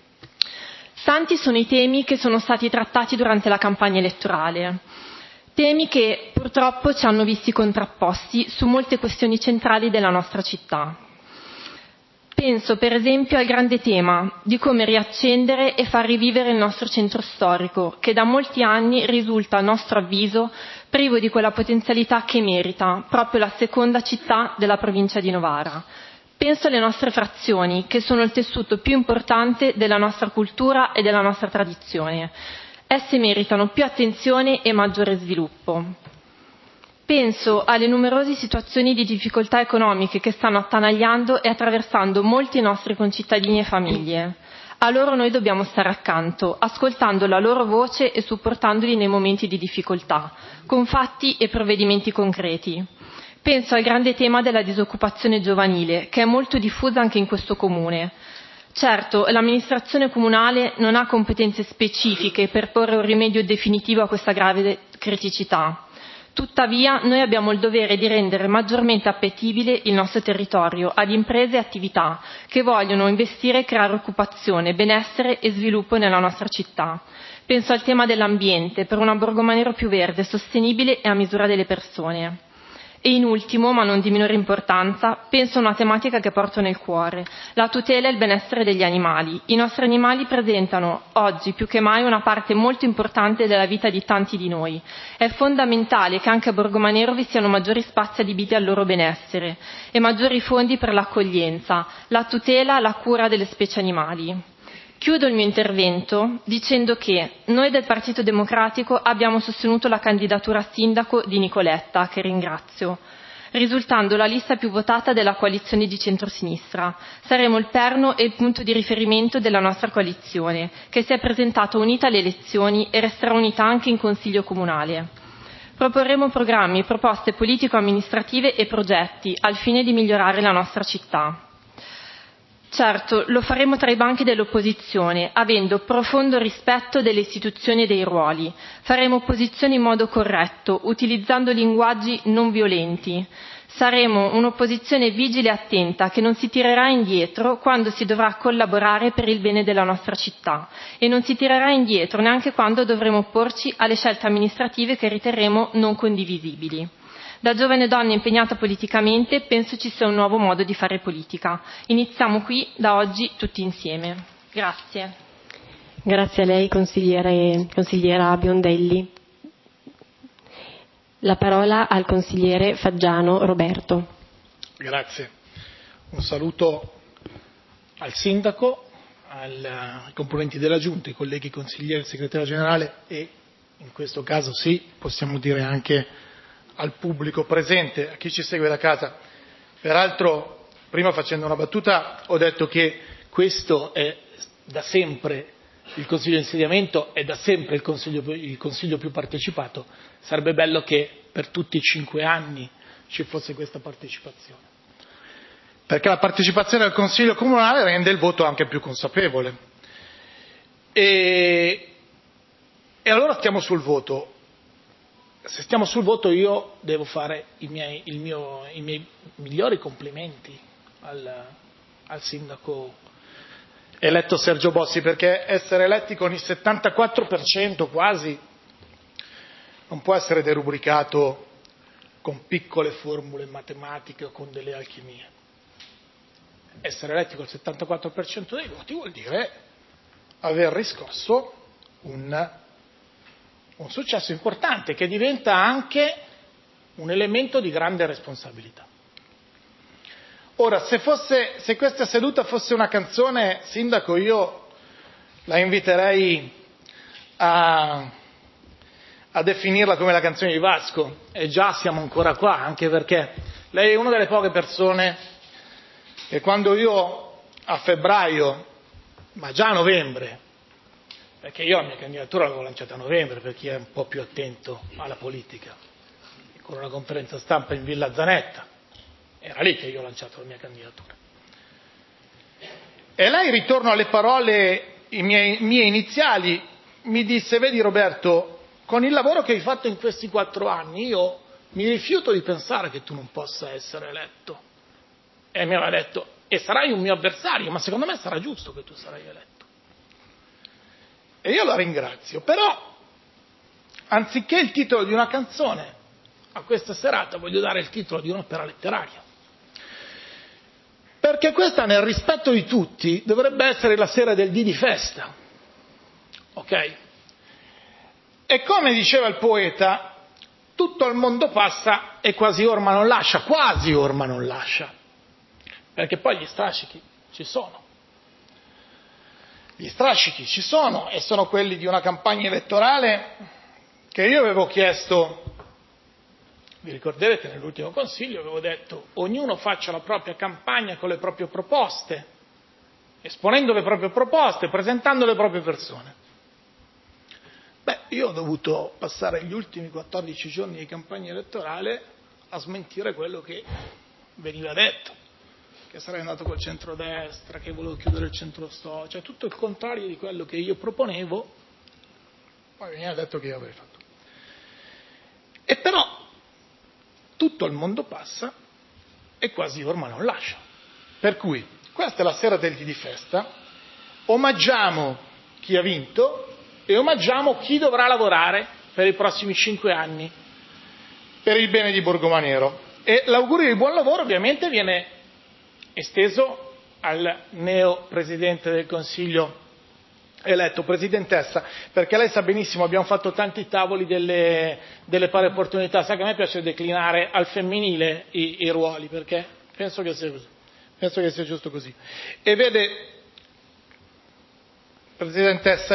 D: Tanti sono i temi che sono stati trattati durante la campagna elettorale. Temi che purtroppo ci hanno visti contrapposti su molte questioni centrali della nostra città. Penso per esempio al grande tema di come riaccendere e far rivivere il nostro centro storico, che da molti anni risulta, a nostro avviso, privo di quella potenzialità che merita, proprio la seconda città della provincia di Novara. Penso alle nostre frazioni, che sono il tessuto più importante della nostra cultura e della nostra tradizione. Esse meritano più attenzione e maggiore sviluppo. Penso alle numerose situazioni di difficoltà economiche che stanno attanagliando e attraversando molti nostri concittadini e famiglie. A loro noi dobbiamo stare accanto, ascoltando la loro voce e supportandoli nei momenti di difficoltà, con fatti e provvedimenti concreti. Penso al grande tema della disoccupazione giovanile, che è molto diffusa anche in questo comune. Certo, l'amministrazione comunale non ha competenze specifiche per porre un rimedio definitivo a questa grave criticità. Tuttavia, noi abbiamo il dovere di rendere maggiormente appetibile il nostro territorio ad imprese e attività che vogliono investire e creare occupazione, benessere e sviluppo nella nostra città. Penso al tema dell'ambiente, per una Borgomanero più verde, sostenibile e a misura delle persone. E in ultimo, ma non di minore importanza, penso a una tematica che porto nel cuore, la tutela e il benessere degli animali. I nostri animali presentano, oggi più che mai, una parte molto importante della vita di tanti di noi. È fondamentale che anche a Borgomanero vi siano maggiori spazi adibiti al loro benessere e maggiori fondi per l'accoglienza, la tutela e la cura delle specie animali. Chiudo il mio intervento dicendo che noi del Partito Democratico abbiamo sostenuto la candidatura a sindaco di Nicoletta, che ringrazio, risultando la lista più votata della coalizione di centrosinistra. Saremo il perno e il punto di riferimento della nostra coalizione, che si è presentata unita alle elezioni e resterà unita anche in Consiglio Comunale. Proporremo programmi, proposte politico-amministrative e progetti al fine di migliorare la nostra città. Certo, lo faremo tra i banchi dell'opposizione, avendo profondo rispetto delle istituzioni e dei ruoli. Faremo opposizione in modo corretto, utilizzando linguaggi non violenti. Saremo un'opposizione vigile e attenta che non si tirerà indietro quando si dovrà collaborare per il bene della nostra città e non si tirerà indietro neanche quando dovremo opporci alle scelte amministrative che riterremo non condivisibili. Da giovane donna impegnata politicamente penso ci sia un nuovo modo di fare politica. Iniziamo qui, da oggi, tutti insieme. Grazie.
E: Grazie a lei, consigliera Biondelli. La parola al consigliere Faggiano Roberto.
I: Grazie. Un saluto al sindaco, ai componenti della Giunta, ai colleghi consiglieri, al segretario generale e, in questo caso sì, possiamo dire anche al pubblico presente, a chi ci segue da casa. Peraltro, prima facendo una battuta, ho detto che questo è da sempre il Consiglio di insediamento, è da sempre il consiglio più partecipato. Sarebbe bello che per tutti i 5 anni ci fosse questa partecipazione, perché la partecipazione al Consiglio comunale rende il voto anche più consapevole. E allora stiamo sul voto. Se stiamo sul voto, io devo fare i miei migliori complimenti al sindaco eletto Sergio Bossi, perché essere eletti con il 74% quasi non può essere derubricato con piccole formule matematiche o con delle alchimie. Essere eletti col 74% dei voti vuol dire aver riscosso un successo importante che diventa anche un elemento di grande responsabilità. Ora, se questa seduta fosse una canzone, sindaco, io la inviterei a definirla come la canzone di Vasco, e già siamo ancora qua, anche perché lei è una delle poche persone che quando io a febbraio, ma già a novembre, perché io la mia candidatura l'avevo lanciata a novembre, per chi è un po' più attento alla politica, con una conferenza stampa in Villa Zanetta, era lì che io ho lanciato la mia candidatura. E lei, ritorno alle parole mie iniziali, mi disse: vedi Roberto, con il lavoro che hai fatto in questi 4 anni, io mi rifiuto di pensare che tu non possa essere eletto. E mi aveva detto: e sarai un mio avversario, ma secondo me sarà giusto che tu sarai eletto. E io la ringrazio, però anziché il titolo di una canzone a questa serata voglio dare il titolo di un'opera letteraria, Perché questa, nel rispetto di tutti, dovrebbe essere la sera del dì di festa. Ok? E come diceva il poeta, tutto il mondo passa e quasi orma non lascia, quasi orma non lascia. Perché poi gli strascichi ci sono. Gli strascichi ci sono e sono quelli di una campagna elettorale che io avevo chiesto, vi ricorderete nell'ultimo consiglio, avevo detto ognuno faccia la propria campagna con le proprie proposte, esponendo le proprie proposte, presentando le proprie persone. Io ho dovuto passare gli ultimi 14 giorni di campagna elettorale a smentire quello che veniva detto, che sarei andato col centrodestra, che volevo chiudere il centro storico, cioè tutto il contrario di quello che io proponevo, poi veniva detto che io avrei fatto. E però tutto il mondo passa e quasi orma non lascia. Per cui questa è la sera del dì di festa, omaggiamo chi ha vinto e omaggiamo chi dovrà lavorare per i prossimi 5 anni per il bene di Borgomanero. E l'augurio di buon lavoro ovviamente viene esteso al neo Presidente del Consiglio eletto, Presidentessa, perché lei sa benissimo, abbiamo fatto tanti tavoli delle pari opportunità, sa che a me piace declinare al femminile i ruoli, perché penso che sia così, penso che sia giusto così. E vede, Presidentessa,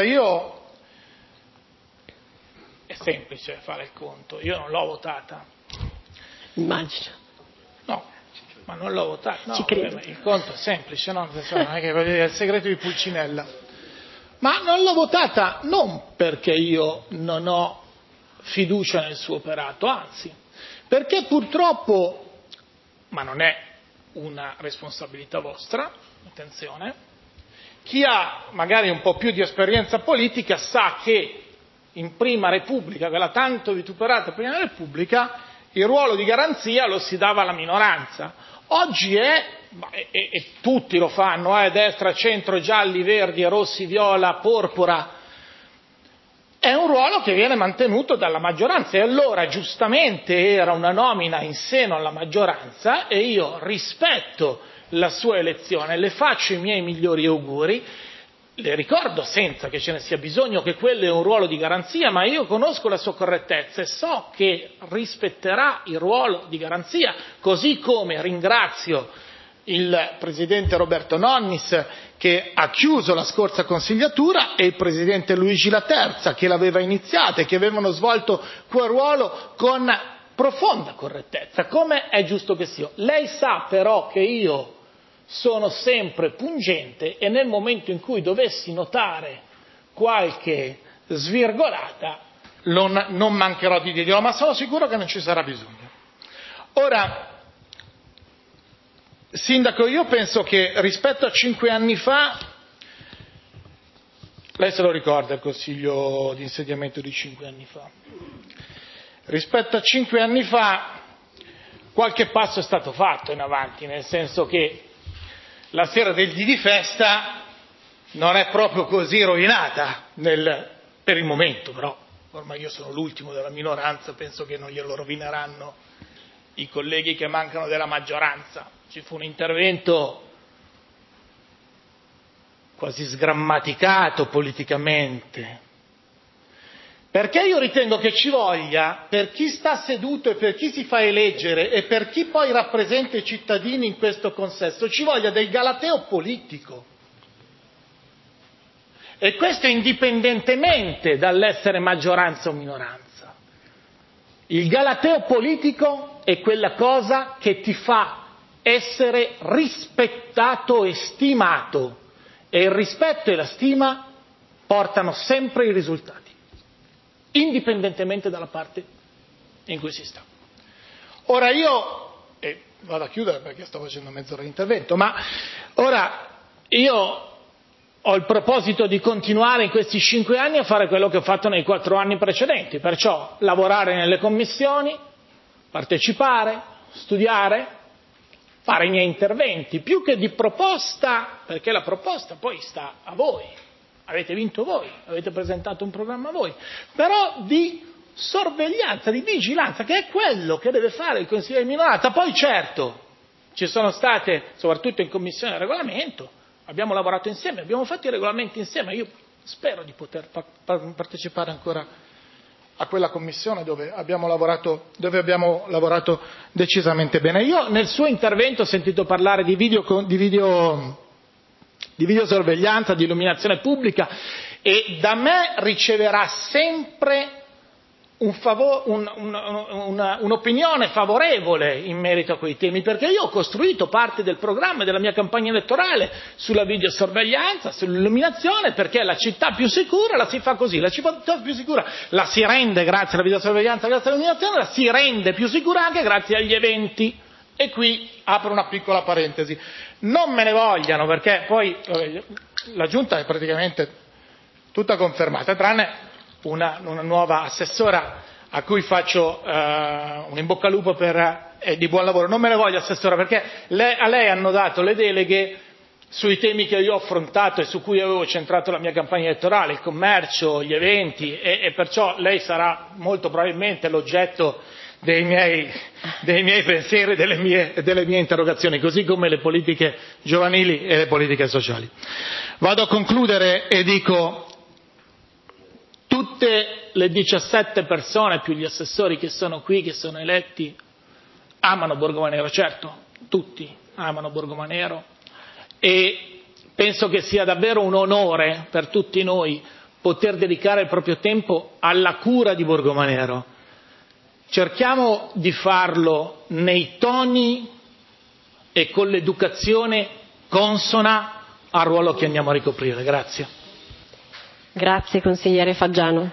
I: è semplice fare il conto, io non l'ho votata.
E: Immagino.
I: No, ma non l'ho votata. No,
E: ci credo.
I: Il conto è semplice, no? Non è che è il segreto di Pulcinella. Ma non l'ho votata non perché io non ho fiducia nel suo operato, anzi, perché purtroppo, ma non è una responsabilità vostra, attenzione, chi ha magari un po' più di esperienza politica sa che in Prima Repubblica, quella tanto vituperata Prima Repubblica, il ruolo di garanzia lo si dava alla minoranza. Oggi e tutti lo fanno, destra, centro, gialli, verdi, rossi, viola, porpora, è un ruolo che viene mantenuto dalla maggioranza e allora giustamente era una nomina in seno alla maggioranza e io rispetto la sua elezione, le faccio i miei migliori auguri. Le ricordo senza che ce ne sia bisogno che quello è un ruolo di garanzia, ma io conosco la sua correttezza e so che rispetterà il ruolo di garanzia, così come ringrazio il Presidente Roberto Nonnis che ha chiuso la scorsa consigliatura e il Presidente Luigi Laterza che l'aveva iniziata e che avevano svolto quel ruolo con profonda correttezza, come è giusto che sia. Lei sa però che io sono sempre pungente e nel momento in cui dovessi notare qualche svirgolata non mancherò di dirlo, ma sono sicuro che non ci sarà bisogno. Ora, Sindaco, io penso che rispetto a 5 anni fa, lei se lo ricorda il consiglio di insediamento di 5 anni fa, rispetto a 5 anni fa qualche passo è stato fatto in avanti, nel senso che la sera del dì di festa non è proprio così rovinata per il momento, però ormai io sono l'ultimo della minoranza, penso che non glielo rovineranno i colleghi che mancano della maggioranza. Ci fu un intervento quasi sgrammaticato politicamente, perché io ritengo che ci voglia, per chi sta seduto e per chi si fa eleggere e per chi poi rappresenta i cittadini in questo consesso, ci voglia del galateo politico. E questo indipendentemente dall'essere maggioranza o minoranza. Il galateo politico è quella cosa che ti fa essere rispettato e stimato, e il rispetto e la stima portano sempre i risultati, indipendentemente dalla parte in cui si sta. Ora vado a chiudere perché sto facendo mezz'ora di intervento, ma ora io ho il proposito di continuare in questi 5 anni a fare quello che ho fatto nei 4 anni precedenti, perciò lavorare nelle commissioni, partecipare, studiare, fare i miei interventi, più che di proposta, perché la proposta poi sta a voi, avete vinto voi, avete presentato un programma voi, però di sorveglianza, di vigilanza, che è quello che deve fare il Consiglio di minoranza. Poi certo, ci sono state, soprattutto in Commissione Regolamento, abbiamo lavorato insieme, abbiamo fatto i regolamenti insieme. Io spero di poter partecipare ancora a quella commissione dove abbiamo lavorato decisamente bene. Io nel suo intervento ho sentito parlare di videosorveglianza, di illuminazione pubblica, e da me riceverà sempre un'opinione favorevole in merito a quei temi, perché io ho costruito parte del programma della mia campagna elettorale sulla videosorveglianza, sull'illuminazione, perché la città più sicura la si fa così, la città più sicura la si rende grazie alla videosorveglianza, grazie all'illuminazione, la si rende più sicura anche grazie agli eventi. E qui apro una piccola parentesi, non me ne vogliano, perché poi la Giunta è praticamente tutta confermata, tranne una nuova assessora a cui faccio un in bocca al lupo di buon lavoro. Non me ne voglio, assessora, perché a lei hanno dato le deleghe sui temi che io ho affrontato e su cui avevo centrato la mia campagna elettorale, il commercio, gli eventi, e perciò lei sarà molto probabilmente l'oggetto dei miei pensieri e delle mie interrogazioni, così come le politiche giovanili e le politiche sociali. Vado a concludere e dico: tutte le 17 persone più gli assessori che sono qui, che sono eletti, amano Borgomanero, certo, tutti amano Borgomanero, e penso che sia davvero un onore per tutti noi poter dedicare il proprio tempo alla cura di Borgomanero. Cerchiamo di farlo nei toni e con l'educazione consona al ruolo che andiamo a ricoprire. Grazie.
E: Grazie consigliere Faggiano.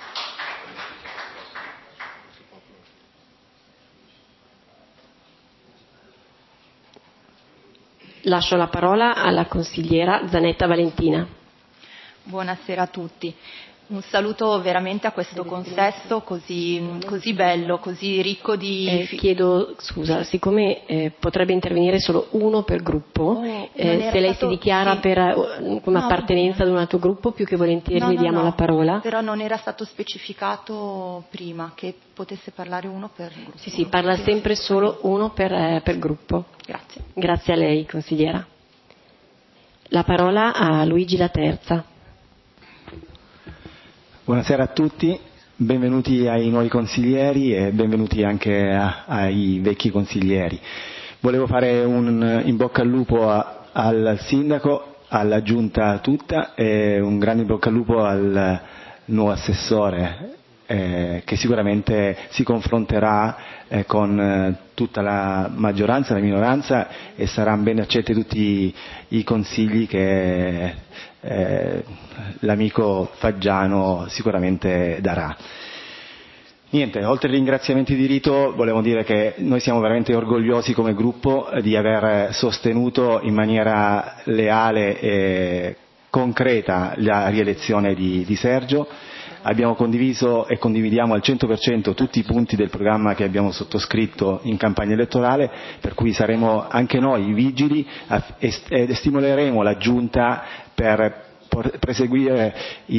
E: Lascio la parola alla consigliera Zanetta Valentina.
J: Buonasera a tutti. Un saluto veramente a questo consesso così bello, così ricco di...
E: Chiedo scusa, siccome potrebbe intervenire solo uno per gruppo, se lei si dichiara come appartenenza ad un altro gruppo, più che volentieri le diamo la parola.
J: Però non era stato specificato prima che potesse parlare uno per gruppo.
E: Sì, parla sempre solo uno per gruppo.
J: Grazie.
E: Grazie a lei, consigliera. La parola a Luigi La Terza.
K: Buonasera a tutti, benvenuti ai nuovi consiglieri e benvenuti anche ai vecchi consiglieri. Volevo fare un in bocca al lupo al sindaco, alla giunta tutta, e un grande in bocca al lupo al nuovo assessore che sicuramente si confronterà con tutta la maggioranza, la minoranza, e saranno ben accetti tutti i consigli che l'amico Faggiano sicuramente darà. Niente, oltre ai ringraziamenti di rito, volevo dire che noi siamo veramente orgogliosi come gruppo di aver sostenuto in maniera leale e concreta la rielezione di Sergio. Abbiamo condiviso e condividiamo al 100% tutti i punti del programma che abbiamo sottoscritto in campagna elettorale, per cui saremo anche noi vigili e stimoleremo la Giunta per proseguire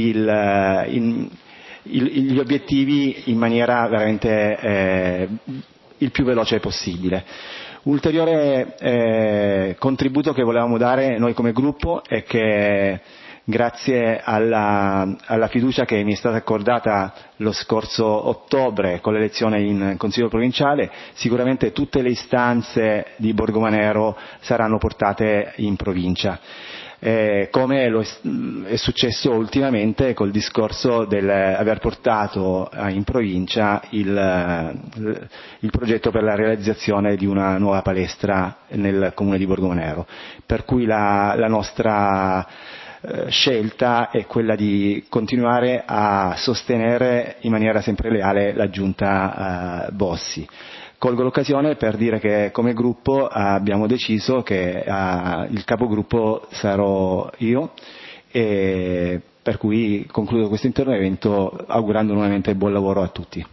K: gli obiettivi in maniera veramente il più veloce possibile. Ulteriore contributo che volevamo dare noi come gruppo è che grazie alla fiducia che mi è stata accordata lo scorso ottobre con l'elezione in Consiglio provinciale, sicuramente tutte le istanze di Borgomanero saranno portate in provincia. Come è successo ultimamente col discorso dell'aver portato in provincia il progetto per la realizzazione di una nuova palestra nel comune di Borgomanero, per cui la nostra scelta è quella di continuare a sostenere in maniera sempre leale la giunta Bossi. Colgo l'occasione per dire che come gruppo abbiamo deciso che il capogruppo sarò io, e per cui concludo questo intervento augurando nuovamente buon lavoro a tutti.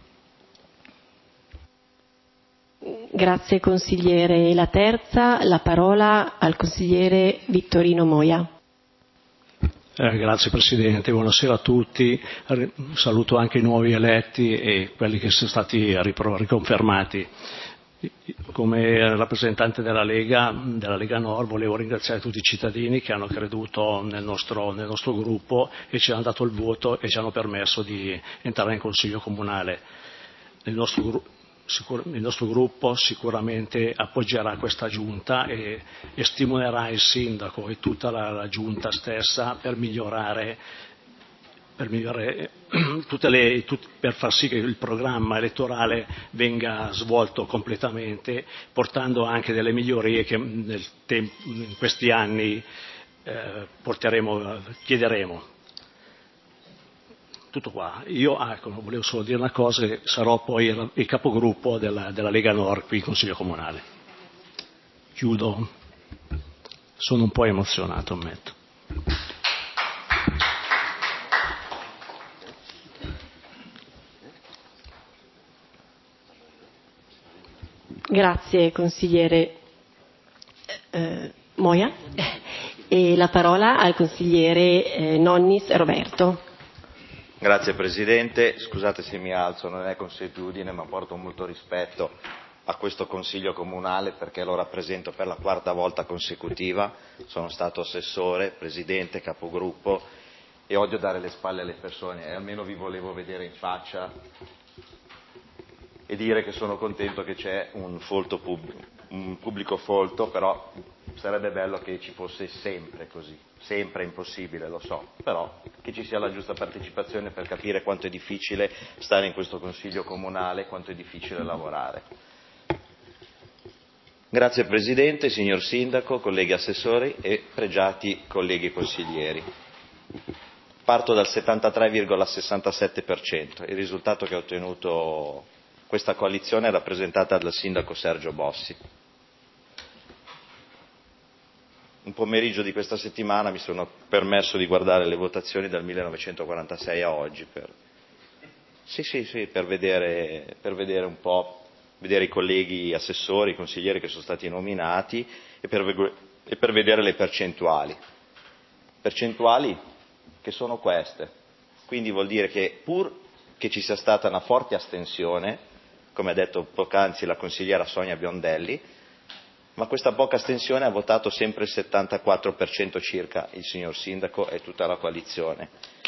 E: Grazie consigliere La Terza, la parola al consigliere Vittorino Moia.
L: Grazie Presidente, buonasera a tutti, saluto anche i nuovi eletti e quelli che sono stati riconfermati. Come rappresentante della Lega Nord volevo ringraziare tutti i cittadini che hanno creduto nel nostro gruppo e ci hanno dato il voto e ci hanno permesso di entrare in Consiglio Comunale. Il nostro gruppo sicuramente appoggerà questa Giunta e stimolerà il Sindaco e tutta la Giunta stessa per migliorare per far sì che il programma elettorale venga svolto completamente, portando anche delle migliorie che in questi anni chiederemo. Tutto qua. Io volevo solo dire una cosa, che sarò poi il capogruppo della Lega Nord qui in Consiglio Comunale. Chiudo. Sono un po' emozionato, ammetto.
E: Grazie consigliere Moia. E la parola al consigliere Nonnis Roberto.
M: Grazie Presidente, scusate se mi alzo, non è consuetudine ma porto molto rispetto a questo Consiglio Comunale perché lo rappresento per la 4ª volta consecutiva, sono stato assessore, Presidente, capogruppo e odio dare le spalle alle persone e almeno vi volevo vedere in faccia e dire che sono contento che c'è un pubblico folto, però sarebbe bello che ci fosse sempre così, sempre è impossibile, lo so, però che ci sia la giusta partecipazione per capire quanto è difficile stare in questo Consiglio Comunale, quanto è difficile lavorare. Grazie Presidente, signor Sindaco, colleghi assessori e pregiati colleghi consiglieri. Parto dal 73,67%, il risultato che ha ottenuto questa coalizione è rappresentata dal Sindaco Sergio Bossi. Un pomeriggio di questa settimana mi sono permesso di guardare le votazioni dal 1946 a oggi per vedere un po', vedere i colleghi assessori, i consiglieri che sono stati nominati e per vedere le percentuali che sono queste. Quindi vuol dire che pur che ci sia stata una forte astensione, come ha detto poc'anzi la consigliera Sonia Biondelli, ma questa poca astensione ha votato sempre il 74% circa il signor Sindaco e tutta la coalizione.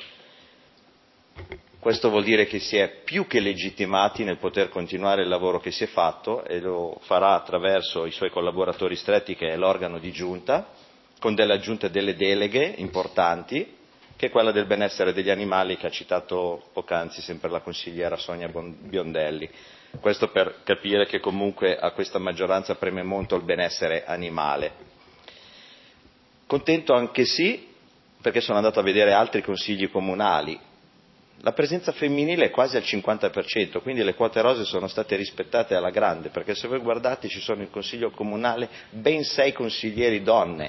M: Questo vuol dire che si è più che legittimati nel poter continuare il lavoro che si è fatto e lo farà attraverso i suoi collaboratori stretti che è l'organo di giunta, con delle aggiunte delle deleghe importanti, che è quella del benessere degli animali che ha citato poc'anzi sempre la consigliera Sonia Biondelli. Questo per capire che comunque a questa maggioranza preme molto il benessere animale. Contento anche sì, perché sono andato a vedere altri consigli comunali. La presenza femminile è quasi al 50%, quindi le quote rose sono state rispettate alla grande, perché se voi guardate ci sono in consiglio comunale ben 6 consiglieri donne,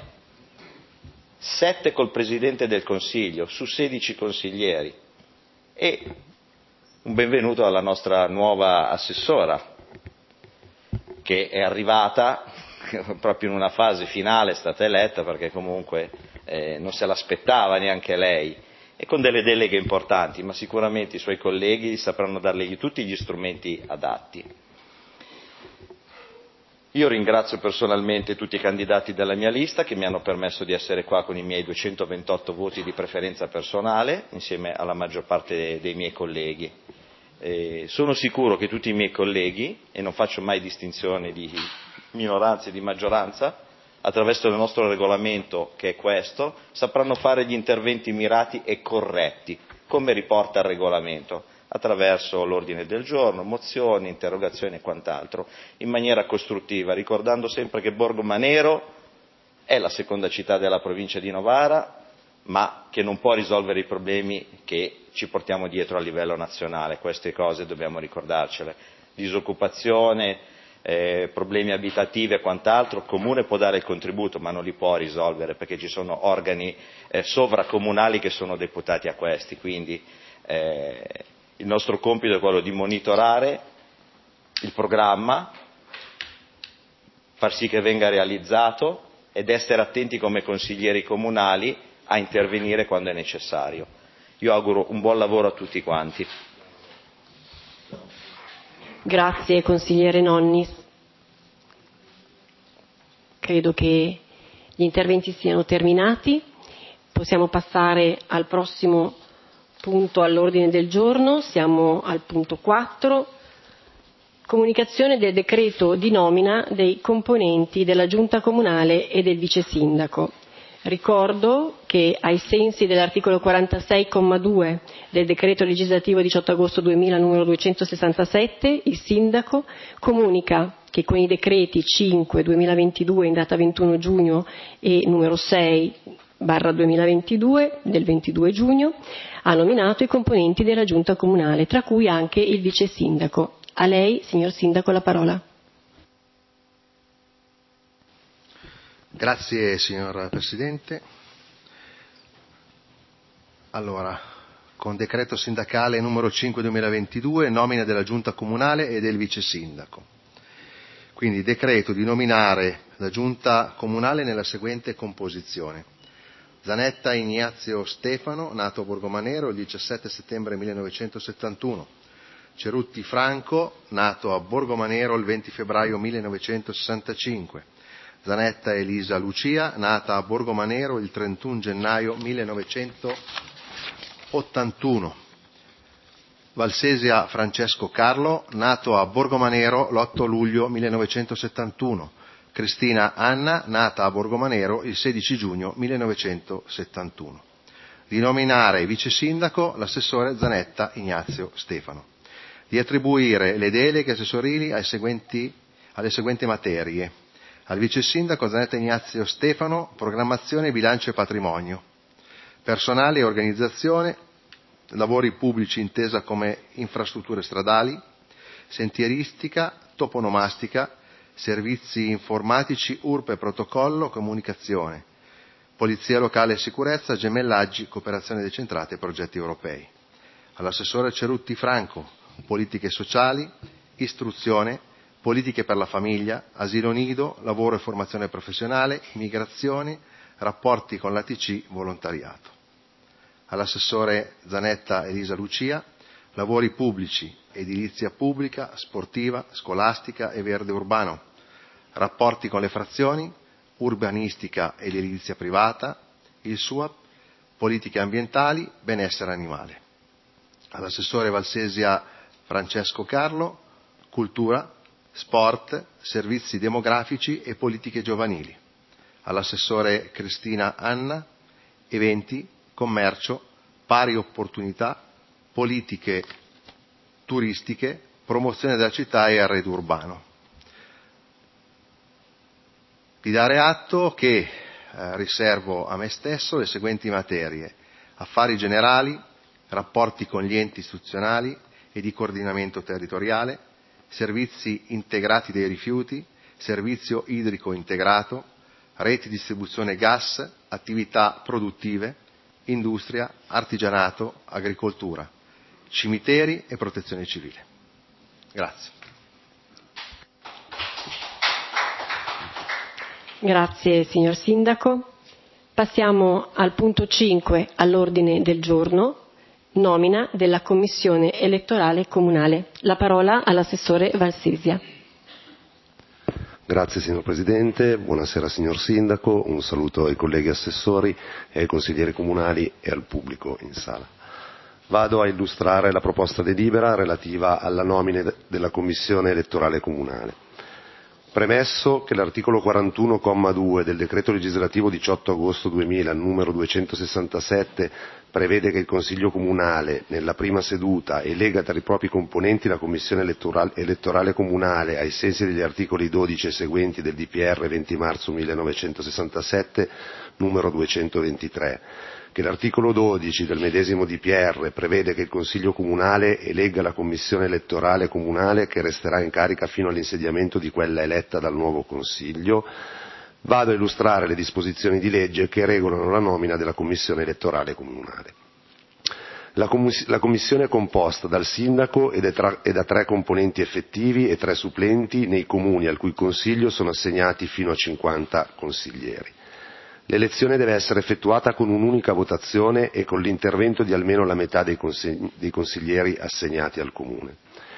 M: 7 col Presidente del Consiglio, su 16 consiglieri. E un benvenuto alla nostra nuova assessora, che è arrivata proprio in una fase finale, è stata eletta perché comunque non se l'aspettava neanche lei, e con delle deleghe importanti, ma sicuramente i suoi colleghi sapranno dargli tutti gli strumenti adatti. Io ringrazio personalmente tutti i candidati della mia lista che mi hanno permesso di essere qua con i miei 228 voti di preferenza personale, insieme alla maggior parte dei miei colleghi. Sono sicuro che tutti i miei colleghi, e non faccio mai distinzione di minoranza e di maggioranza, attraverso il nostro regolamento che è questo, sapranno fare gli interventi mirati e corretti, come riporta il regolamento, attraverso l'ordine del giorno, mozioni, interrogazioni e quant'altro, in maniera costruttiva, ricordando sempre che Borgo Manero è la seconda città della provincia di Novara, ma che non può risolvere i problemi che ci portiamo dietro a livello nazionale. Queste cose dobbiamo ricordarcele. Disoccupazione, problemi abitativi e quant'altro, il comune può dare il contributo ma non li può risolvere perché ci sono organi sovracomunali che sono deputati a questi, quindi il nostro compito è quello di monitorare il programma, far sì che venga realizzato ed essere attenti come consiglieri comunali a intervenire quando è necessario. Io auguro un buon lavoro a tutti quanti.
E: Grazie consigliere Nonnis. credo che gli interventi siano terminati. Possiamo passare al prossimo punto all'ordine del giorno. Siamo al punto 4. Comunicazione del decreto di nomina dei componenti della Giunta Comunale e del Vice Sindaco. Ricordo che ai sensi dell'articolo 46,2 del decreto legislativo 18 agosto 2000 numero 267, il Sindaco comunica che con i decreti 5/2022 in data 21 giugno e numero 6/2022 del 22 giugno ha nominato i componenti della Giunta Comunale, tra cui anche il Vice Sindaco. A lei, signor Sindaco, la parola.
C: Grazie signor Presidente. Allora, con decreto sindacale numero 5/2022, nomina della Giunta Comunale e del Vice Sindaco. Quindi decreto di nominare la Giunta Comunale nella seguente composizione. Zanetta Ignazio Stefano, nato a Borgomanero il 17 settembre 1971. Cerutti Franco, nato a Borgomanero il 20 febbraio 1965. Zanetta Elisa Lucia, nata a Borgomanero il 31 gennaio 1981. Valsesia Francesco Carlo, nato a Borgomanero l'8 luglio 1971. Cristina Anna, nata a Borgomanero il 16 giugno 1971. Di nominare vice sindaco l'assessore Zanetta Ignazio Stefano. Di attribuire le deleghe assessorili alle seguenti materie. Al vice sindaco Zanetta Ignazio Stefano, programmazione, bilancio e patrimonio, personale e organizzazione, lavori pubblici intesa come infrastrutture stradali, sentieristica, toponomastica, servizi informatici, URP e protocollo, comunicazione, polizia locale e sicurezza, gemellaggi, cooperazione decentrata e progetti europei. All'assessore Cerutti Franco, politiche sociali, istruzione, politiche per la famiglia, asilo nido, lavoro e formazione professionale, immigrazione, rapporti con l'ATC, volontariato. All'assessore Zanetta Elisa Lucia, lavori pubblici, edilizia pubblica, sportiva, scolastica e verde urbano, rapporti con le frazioni, urbanistica e l'edilizia privata, il SUAP, politiche ambientali, benessere animale. All'assessore Valsesia Francesco Carlo, cultura, sport, servizi demografici e politiche giovanili. All'assessore Cristina Anna, eventi, commercio, pari opportunità, politiche turistiche, promozione della città e arredo urbano. Di dare atto che riservo a me stesso le seguenti materie: affari generali, rapporti con gli enti istituzionali e di coordinamento territoriale, servizi integrati dei rifiuti, servizio idrico integrato, reti di distribuzione gas, attività produttive, industria, artigianato, agricoltura, cimiteri e protezione civile. Grazie.
E: Grazie signor Sindaco. Passiamo al punto 5 all'ordine del giorno. Nomina della Commissione elettorale comunale. La parola all'assessore Valsesia.
N: Grazie signor Presidente, buonasera signor Sindaco, un saluto ai colleghi assessori e ai consiglieri comunali e al pubblico in sala. Vado a illustrare la proposta delibera relativa alla nomina della Commissione elettorale comunale. Premesso che l'articolo 41,2 del decreto legislativo 18 agosto 2000 numero 267 prevede che il Consiglio Comunale nella prima seduta elegga tra i propri componenti la Commissione elettorale comunale ai sensi degli articoli 12 e seguenti del DPR 20 marzo 1967 numero 223, che l'articolo 12 del medesimo DPR prevede che il Consiglio Comunale elegga la Commissione elettorale comunale che resterà in carica fino all'insediamento di quella eletta dal nuovo Consiglio, vado a illustrare le disposizioni di legge che regolano la nomina della Commissione elettorale comunale. La Commissione è composta dal Sindaco e da 3 componenti effettivi e 3 supplenti nei comuni al cui Consiglio sono assegnati fino a 50 consiglieri. L'elezione deve essere effettuata con un'unica votazione e con l'intervento di almeno la metà dei consiglieri assegnati al Comune.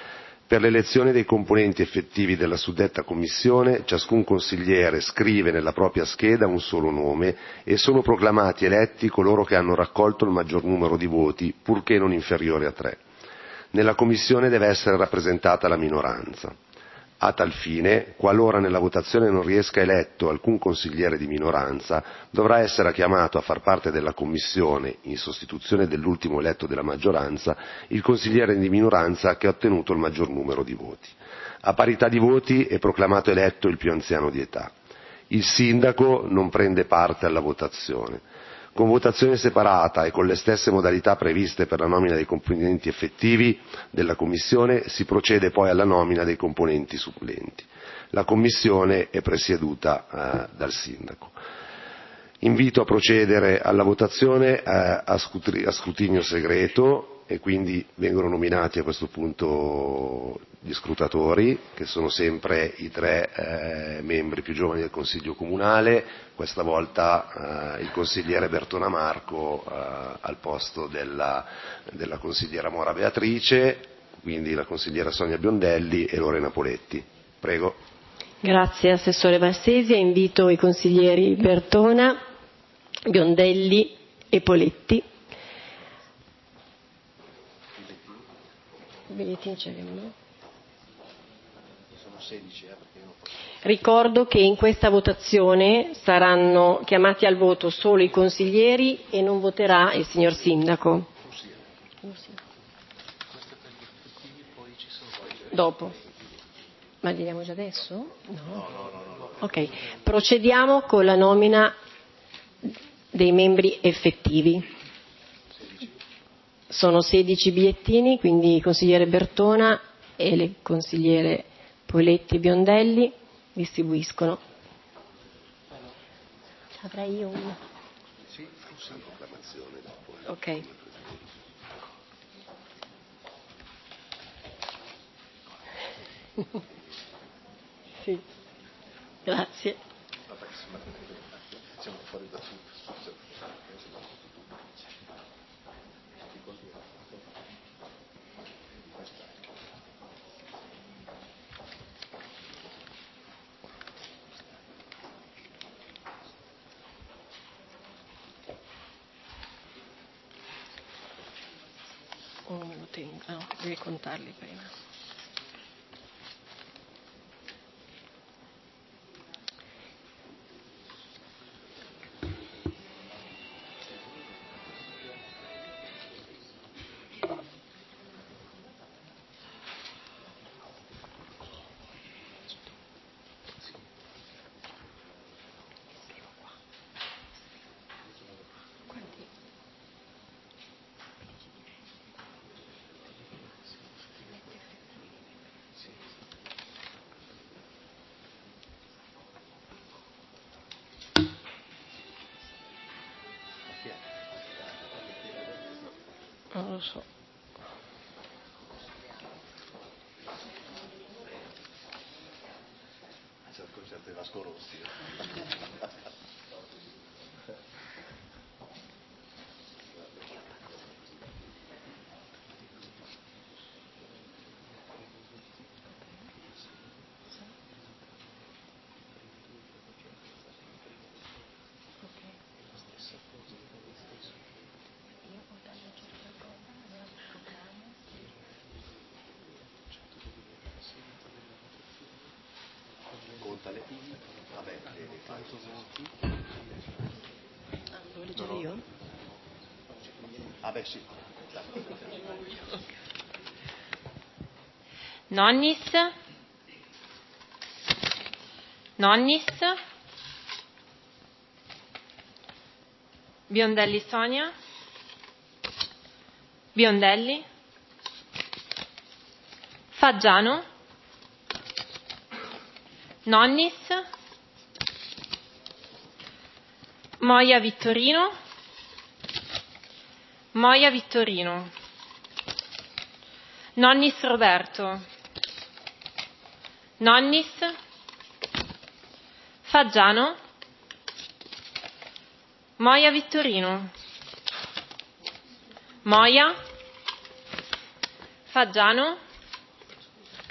N: Per l'elezione dei componenti effettivi della suddetta commissione, ciascun consigliere scrive nella propria scheda un solo nome e sono proclamati eletti coloro che hanno raccolto il maggior numero di voti, purché non inferiore a 3. Nella commissione deve essere rappresentata la minoranza. A tal fine, qualora nella votazione non riesca eletto alcun consigliere di minoranza, dovrà essere chiamato a far parte della commissione, in sostituzione dell'ultimo eletto della maggioranza, il consigliere di minoranza che ha ottenuto il maggior numero di voti. A parità di voti è proclamato eletto il più anziano di età. Il sindaco non prende parte alla votazione. Con votazione separata e con le stesse modalità previste per la nomina dei componenti effettivi della Commissione si procede poi alla nomina dei componenti supplenti. La Commissione è presieduta dal Sindaco. Invito a procedere alla votazione a scrutinio segreto e quindi vengono nominati a questo punto gli scrutatori, che sono sempre i 3 membri più giovani del Consiglio Comunale, questa volta il consigliere Bertona Marco al posto della consigliera Mora Beatrice, quindi la consigliera Sonia Biondelli e Lorena Poletti. Prego.
E: Grazie Assessore Valsesia, invito i consiglieri Bertona, Biondelli e Poletti. Ricordo che in questa votazione saranno chiamati al voto solo i consiglieri e non voterà il signor Sindaco. Dopo. Ma li diamo già adesso? No. Ok, procediamo con la nomina dei membri effettivi. Sono 16 bigliettini, quindi il consigliere Bertona e le consigliere Poletti e Biondelli distribuiscono. Avrei io uno. Ok. Sì. Grazie. No, devi contarli prima. Non lo so.
C: C'è il concerto di Vasco Rossi.
E: Devo leggere io?
C: Ah beh sì.
D: Nonnis, Biondelli Sonia, Biondelli, Faggiano, Nonnis, Moia Vittorino, Nonnis Roberto, Nonnis, Faggiano, Moia Vittorino, Moia, Faggiano,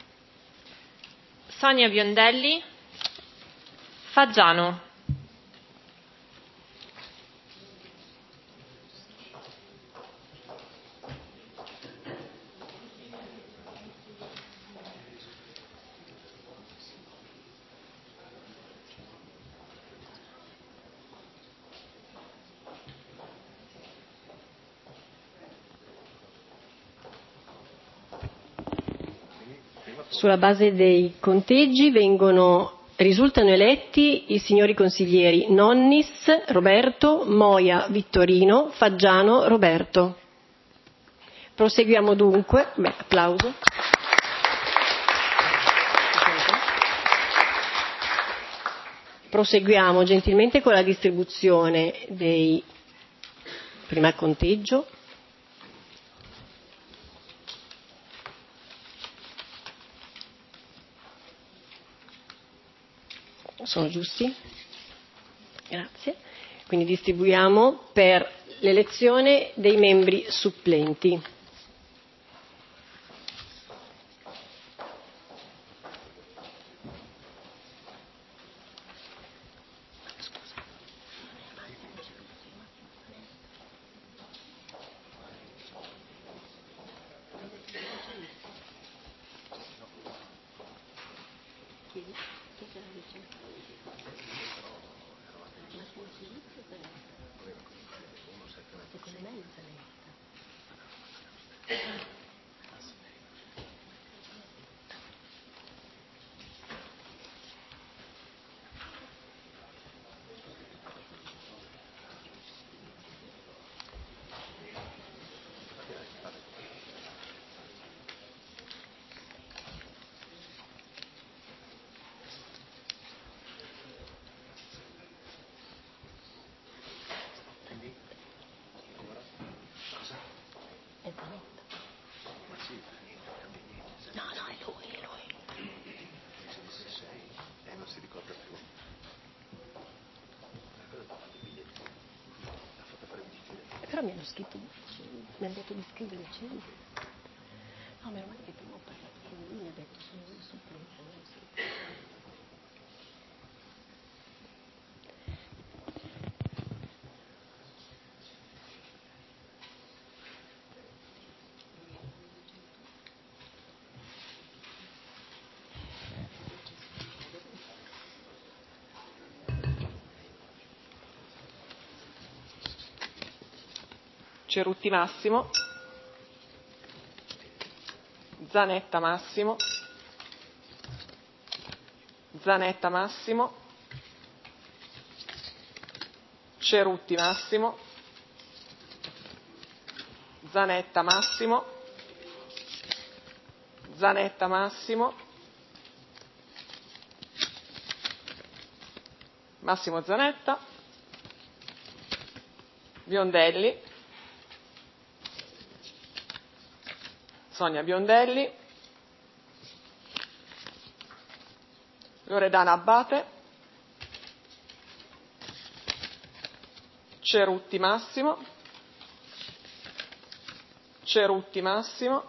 D: Sonia Biondelli, Faggiano.
E: Sulla base dei conteggi risultano eletti i signori consiglieri Nonnis Roberto, Moia Vittorino, Faggiano Roberto. Proseguiamo dunque. Applauso. Proseguiamo gentilmente con la distribuzione prima il conteggio. Sono giusti? Grazie. Quindi distribuiamo per l'elezione dei membri supplenti. Però mi hanno detto di scrivere cene. No, meno male che prima ho parlato con lui, mi ha detto sono supplente.
H: Cerutti Massimo, Zanetta Massimo, Zanetta Massimo, Cerutti Massimo, Zanetta Massimo, Zanetta Massimo, Massimo Zanetta, Biondelli, Sonia Biondelli, Loredana Abbate, Cerutti Massimo, Cerutti Massimo,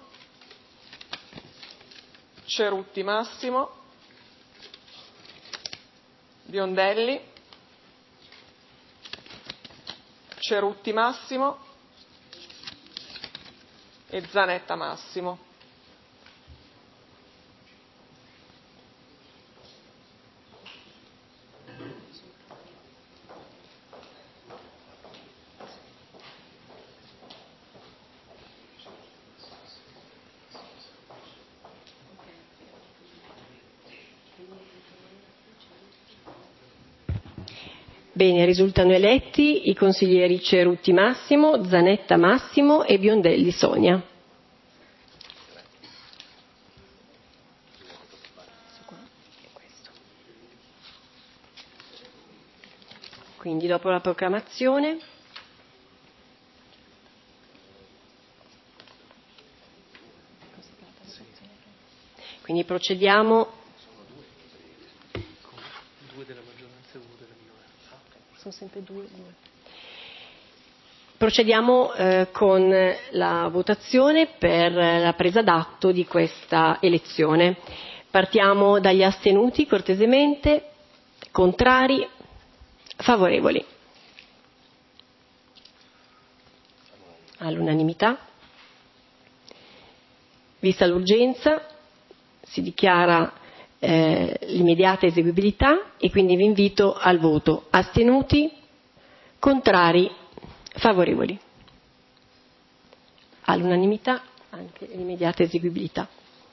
H: Cerutti Massimo, Biondelli, Cerutti Massimo e Zanetta Massimo.
E: Bene, risultano eletti i consiglieri Cerutti Massimo, Zanetta Massimo e Biondelli Sonia. Quindi dopo la proclamazione procediamo. Sono sempre due. Procediamo con la votazione per la presa d'atto di questa elezione. Partiamo dagli astenuti, cortesemente. Contrari? Favorevoli? All'unanimità. Vista l'urgenza, si dichiara l'immediata eseguibilità e quindi vi invito al voto. Astenuti? Contrari? Favorevoli? All'unanimità anche l'immediata eseguibilità.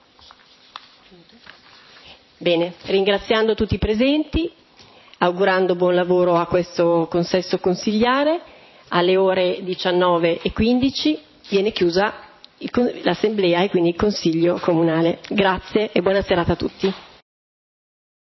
E: Bene, ringraziando tutti i presenti, augurando buon lavoro a questo consesso consigliare, alle ore 19:15 viene chiusa l'assemblea e quindi il Consiglio Comunale. Grazie e buona serata a tutti.